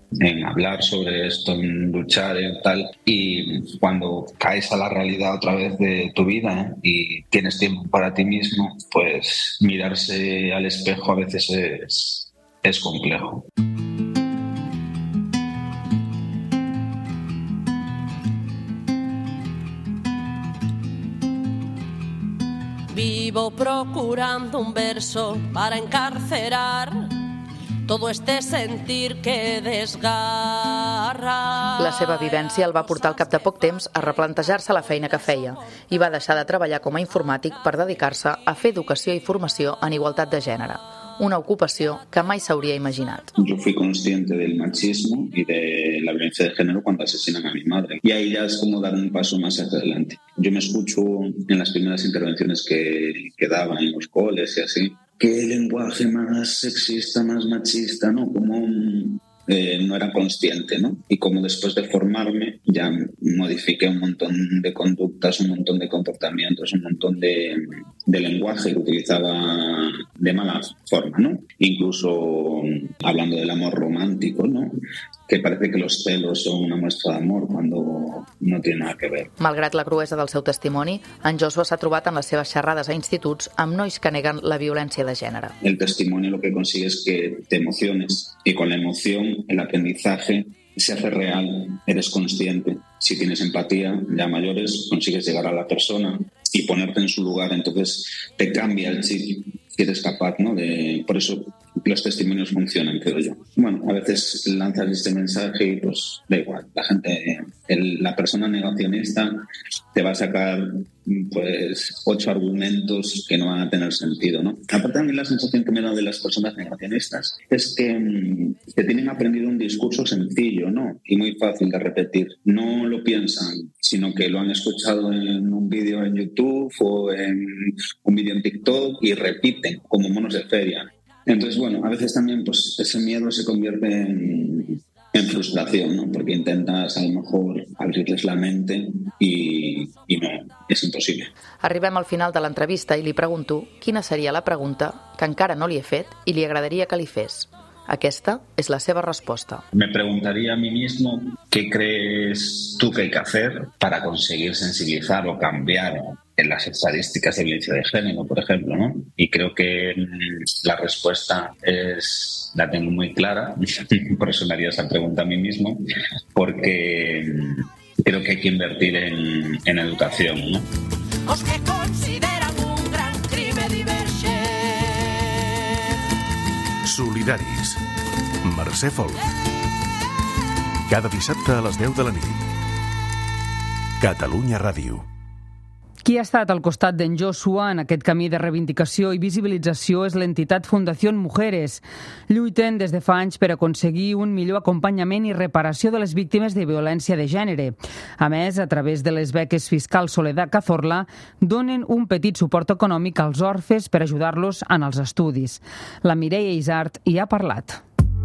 en hablar sobre esto, en luchar, en tal, y cuando caes a la realidad otra vez de tu vida, ¿eh? Y tienes tiempo para ti mismo, pues mirarse al espejo a veces es, es complejo. Vivo procurando un verso para encarcerar todo este sentir que desgarra. La seva vivència el va portar al cap de poc temps a replantejar-se la feina que feia i va deixar de treballar com a informàtic per dedicar-se a fer educació i formació en igualtat de gènere, una ocupació que mai s'hauria imaginat. Yo fui consciente del machismo y de la violencia de género cuando asesinan a mi madre. Y ahí ya es como dar un paso más hacia adelante. Yo me escucho en las primeras intervenciones que, que daba en los coles y así, qué lenguaje más sexista, más machista, ¿no? Como eh, no era consciente, ¿no? Y como después de formarme ya modifiqué un montón de conductas, un montón de comportamientos, un montón de, de lenguaje que utilizaba de mala forma, ¿no? Incluso hablando del amor romántico, ¿no? Que parece que los celos son una muestra de amor cuando no tiene nada que ver. Malgrat la cruesa del seu testimoni, en Joshua s'ha trobat en les seves xerrades a instituts amb nois que neguen la violència de gènere. El testimonio lo que consigue es que te emociones y con la emoción el aprendizaje se hace real, eres consciente. Si tienes empatía, ya mayores, consigues llegar a la persona y ponerte en su lugar, entonces te cambia el chip si eres capaz, ¿no? De, por eso los testimonios funcionan, creo yo. Bueno, a veces lanzas este mensaje y pues da igual. La gente, el, la persona negacionista te va a sacar pues ocho argumentos que no van a tener sentido, ¿no? Aparte, a mí la sensación que me da de las personas negacionistas es que, que tienen aprendido un discurso sencillo, ¿no? Y muy fácil de repetir. No lo piensan, sino que lo han escuchado en un vídeo en YouTube o en un vídeo en TikTok y repiten como monos de feria. Entonces, bueno, a veces también pues ese miedo se convierte en, en frustración, ¿no? Porque intentas a lo mejor abrirles la mente y, y no, és impossible. Arribem al final de l'entrevista i li pregunto quina seria la pregunta que encara no li he fet i li agradaria que li fes. Aquesta és la seva resposta. Me preguntaría a mí mismo qué crees tú que hay que hacer para conseguir sensibilizar o cambiar en las estadísticas de violencia de género, por ejemplo, ¿no? Y creo que la respuesta es, la tengo muy clara, por eso me haría esa pregunta a mí mismo, porque creo que hay que invertir en, en educación, ¿no? Os que consideren un gran crime divergent. Solidaris. Mercè Folk. Cada dissabte a les deu de la nit. Catalunya Ràdio. Qui ha estat al costat d'en Joshua en aquest camí de reivindicació i visibilització és l'entitat Fundació Mujeres. Lluiten des de fa anys per aconseguir un millor acompanyament i reparació de les víctimes de violència de gènere. A més, a través de les beques fiscals Soledad Cazorla, donen un petit suport econòmic als orfes per ajudar-los en els estudis. La Mireia Isart hi ha parlat.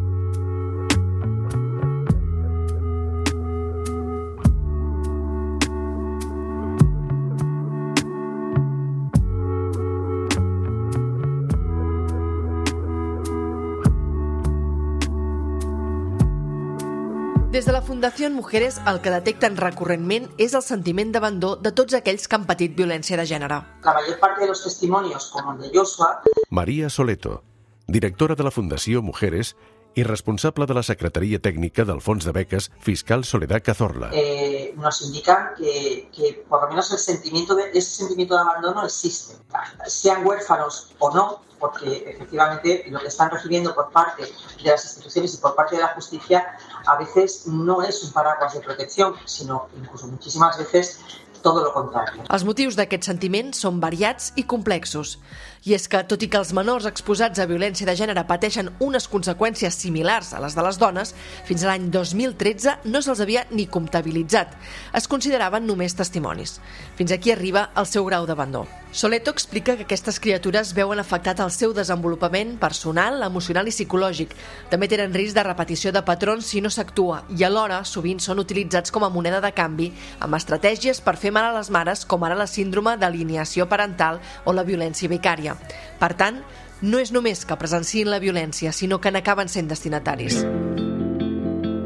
Des de la Fundació Mujeres, el que detecten recurrentment és el sentiment d'abandó de tots aquells que han patit violència de gènere. La major part de los testimonios, como el de Joshua... María Soleto, directora de la Fundació Mujeres y responsable de la Secretaría Técnica del Fons de Beques Fiscal Soledad Cazorla. Eh, nos indican que, que por lo menos el sentimiento de, ese sentimiento de abandono existe. Sean huérfanos o no, porque efectivamente lo que están recibiendo por parte de las instituciones y por parte de la justicia a veces no es un paraguas de protección, sino incluso muchísimas veces tot el contrari. Els motius d'aquest sentiment són variats i complexos. I és que, tot i que els menors exposats a violència de gènere pateixen unes conseqüències similars a les de les dones, fins a l'any dos mil tretze no se'ls havia ni comptabilitzat. Es consideraven només testimonis. Fins aquí arriba el seu grau d'abandó. Soleto explica que aquestes criatures veuen afectat el seu desenvolupament personal, emocional i psicològic. També tenen risc de repetició de patrons si no s'actua i alhora sovint són utilitzats com a moneda de canvi amb estratègies per fer mal a les mares, com ara la síndrome d'alienació parental o la violència vicària. Per tant, no és només que presencien la violència, sinó que n'acaben sent destinataris.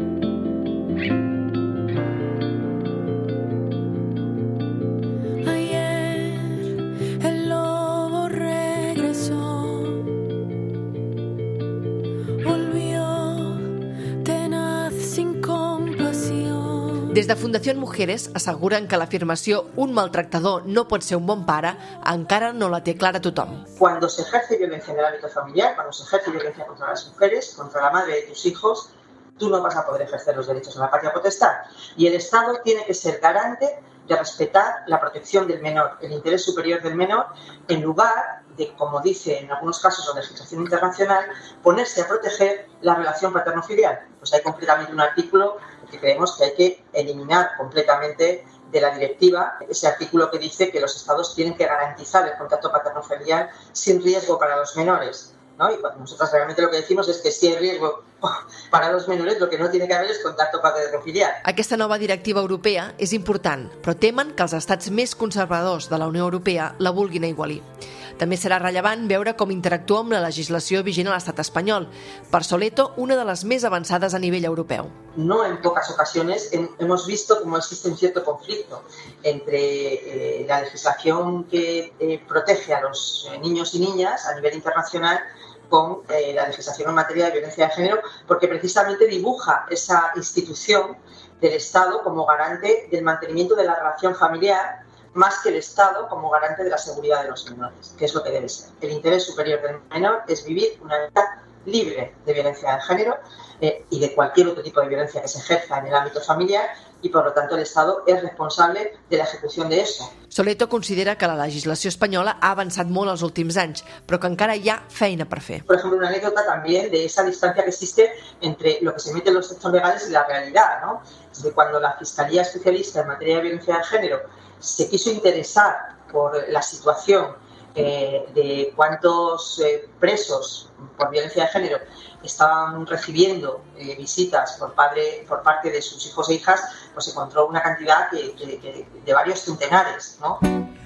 Des de Fundació Mujeres asseguren que l'afirmació un maltractador no pot ser un bon pare encara no la té clara tothom. Cuando se ejerce violencia en el ámbito familiar, cuando se ejerce violencia contra las mujeres, contra la madre de tus hijos, tú no vas a poder ejercer los derechos de la patria potestad. Y el Estado tiene que ser garante de respetar la protección del menor, el interés superior del menor, en lugar de, como dice en algunos casos la legislación internacional, ponerse a proteger la relación paterno-filial. Pues hay concretamente un artículo que creemos que hay que eliminar completamente de la directiva, ese artículo que dice que los Estados tienen que garantizar el contacto paterno-filial sin riesgo para los menores, ¿no? Y cuando nosotros realmente lo que decimos es que si hay riesgo para los menores, lo que no tiene que haver és contacte paterno-filial. Aquesta nova directiva europea és important, però temen que els estats més conservadors de la Unió Europea la vulguin aigualir. També serà rellevant veure com interactua amb la legislació vigent a l'estat espanyol. Per Soleto, una de les més avançades a nivell europeu. No en pocas ocasiones hemos visto cómo existe un cierto conflicto entre eh, la legislación que eh, protege a los eh, niños y niñas a nivel internacional con eh, la legislación en materia de violencia de género, porque precisamente dibuja esa institución del Estado como garante del mantenimiento de la relación familiar, más que el Estado como garante de la seguridad de los menores, que es lo que debe ser. El interés superior del menor es vivir una vida libre de violencia de género eh, y de cualquier otro tipo de violencia que se ejerza en el ámbito familiar, y por lo tanto el Estado es responsable de la ejecución de eso. Soleto considera que la legislació espanyola ha avançat molt els últims anys, però que encara hi ha feina per fer. Por ejemplo, una anécdota también de esa distancia que existe entre lo que se mete en los textos legales y la realidad, ¿no? De cuando la Fiscalía Especialista en materia de violencia de género se quiso interesar por la situación eh, de cuántos eh, presos por violencia de género estaban recibiendo eh, visitas por, padre, por parte de sus hijos e hijas, pues se encontró una cantidad que, que, que de varios centenares, ¿no?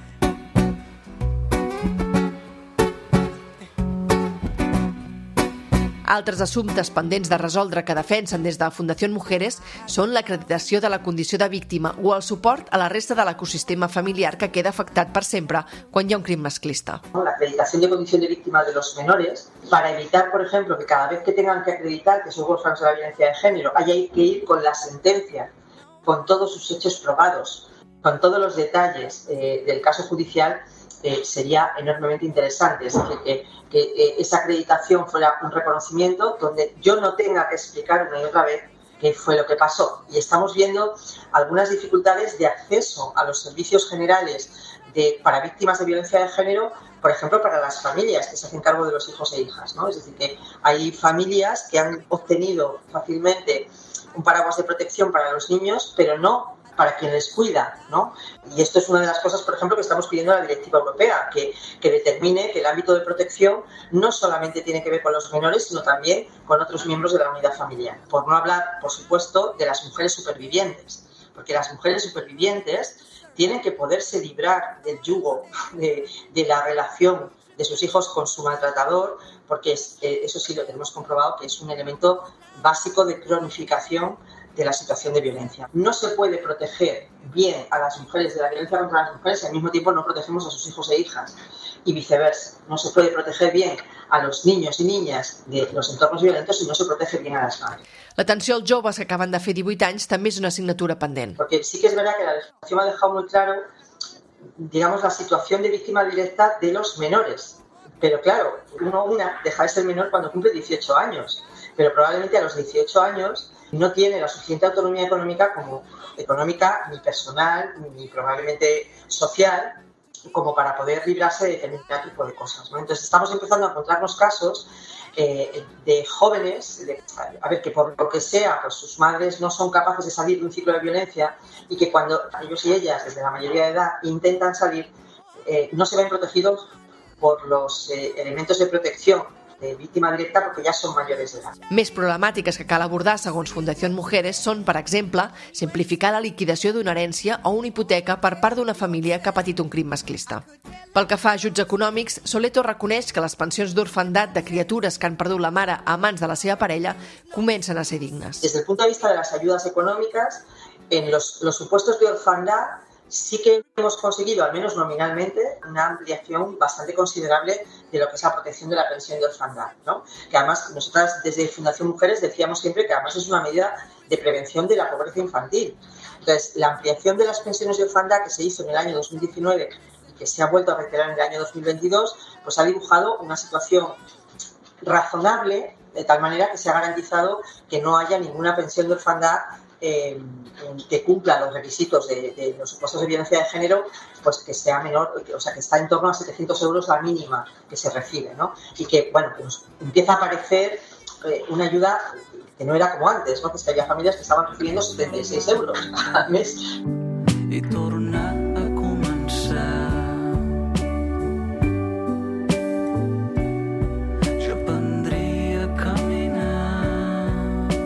Altres assumptes pendents de resoldre que defensen des de Fundació Mujeres són l'acreditació de la condició de víctima o el suport a la resta de l'ecosistema familiar que queda afectat per sempre quan hi ha un crim masclista. La acreditación de condición de víctima de los menores para evitar, por ejemplo, que cada vez que tengan que acreditar que son huérfanos de la violencia de género haya que ir con la sentencia, con todos sus hechos probados, con todos los detalles eh, del caso judicial, eh, sería enormemente interesante. Es decir, que, que eh, esa acreditación fuera un reconocimiento donde yo no tenga que explicar una y otra vez qué fue lo que pasó. Y estamos viendo algunas dificultades de acceso a los servicios generales de, para víctimas de violencia de género, por ejemplo, para las familias que se hacen cargo de los hijos e hijas, ¿no? Es decir, que hay familias que han obtenido fácilmente un paraguas de protección para los niños, pero no para quien les cuida, ¿no? Y esto es una de las cosas, por ejemplo, que estamos pidiendo a la directiva europea, que, que determine que el ámbito de protección no solamente tiene que ver con los menores, sino también con otros miembros de la unidad familiar. Por no hablar, por supuesto, de las mujeres supervivientes, porque las mujeres supervivientes tienen que poderse librar del yugo de, de la relación de sus hijos con su maltratador, porque es, eh, eso sí lo tenemos comprobado que es un elemento básico de cronificación de la situación de violencia. No se puede proteger bien a las mujeres de la violencia contra las mujeres y al mismo tiempo no protegemos a sus hijos e hijas, y viceversa. No se puede proteger bien a los niños y niñas de los entornos violentos si no se protege bien a las madres. L'atenció als joves que acaben de fer divuit anys també és una assignatura pendent. Porque sí que es verdad que la legislación ha dejado muy claro, digamos, la situación de víctima directa de los menores. Pero claro, uno una deja de ser menor cuando cumple dieciocho años, pero probablemente a los dieciocho años no tiene la suficiente autonomía económica, como económica, ni personal, ni probablemente social, como para poder librarse de determinado tipo de cosas, ¿no? Entonces estamos empezando a encontrarnos casos eh, de jóvenes, de, a ver, que por lo que sea, pues sus madres no son capaces de salir de un ciclo de violencia, y que cuando ellos y ellas, desde la mayoría de edad, intentan salir, eh, no se ven protegidos por los eh, elementos de protección de víctima directa, perquè ja són mayores d'edat. Més problemàtiques que cal abordar, segons Fundació Mujeres, són, per exemple, simplificar la liquidació d'una herència o una hipoteca per part d'una família que ha patit un crim masclista. Pel que fa a ajuts econòmics, Soleto reconeix que les pensions d'orfandat de criatures que han perdut la mare a mans de la seva parella comencen a ser dignes. Desde el punto de vista de las ayudas económicas, en los, los supuestos de orfandad sí que hemos conseguido, al menos nominalmente, una ampliación bastante considerable de lo que es la protección de la pensión de orfandad, ¿no? Que además, nosotras desde Fundación Mujeres decíamos siempre que además es una medida de prevención de la pobreza infantil. Entonces, la ampliación de las pensiones de orfandad que se hizo en el año dos mil diecinueve y que se ha vuelto a reiterar en el año dos mil veintidós, pues ha dibujado una situación razonable, de tal manera que se ha garantizado que no haya ninguna pensión de orfandad eh, que cumpla los requisitos de, de los supuestos de violencia de género, pues que sea menor, o sea, que está en torno a setecientos euros la mínima que se recibe, ¿no? Y que, bueno, pues empieza a aparecer eh, una ayuda que no era como antes, ¿no? Que es que había familias que estaban recibiendo setenta y seis euros al mes. I tornar a començar. Jo aprendria a caminar.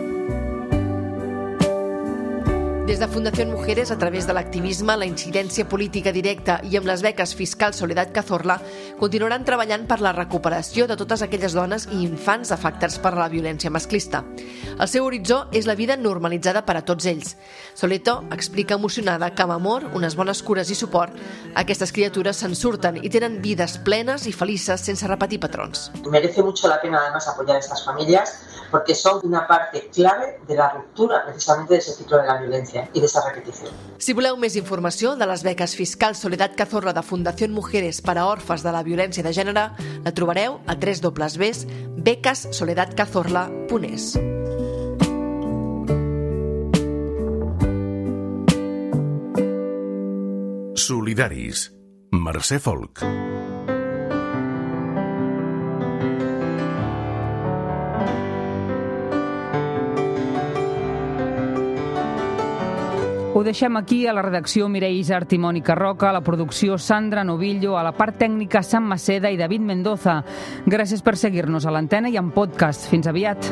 Des de Fundació Mujeres, a través de l'activisme, la incidència política directa i amb les beques fiscals Soledad Cazorla, continuaran treballant per la recuperació de totes aquelles dones i infants afectats per la violència masclista. El seu horitzó és la vida normalitzada per a tots ells. Soleto explica emocionada que amb amor, unes bones cures i suport, aquestes criatures se'n surten i tenen vides plenes i felices sense repetir patrons. Merece mucho la pena además apoyar a estas familias porque son una parte clave de la ruptura precisamente de ese ciclo de la violencia y de esa repetición. Si voleu més informació de les beques fiscals Soledad Cazorla de Fundació Mujeres per a orfes de la violència de gènere, la trobareu a w w w punt beques soledad cazorla punt es. Solidaris. Mercè Folk. Ho deixem aquí, a la redacció Mireia Isart i Mònica Roca, a la producció Sandra Novillo, a la part tècnica Sam Maceda i David Mendoza. Gràcies per seguir-nos a l'antena i en podcast. Fins aviat.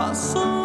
paso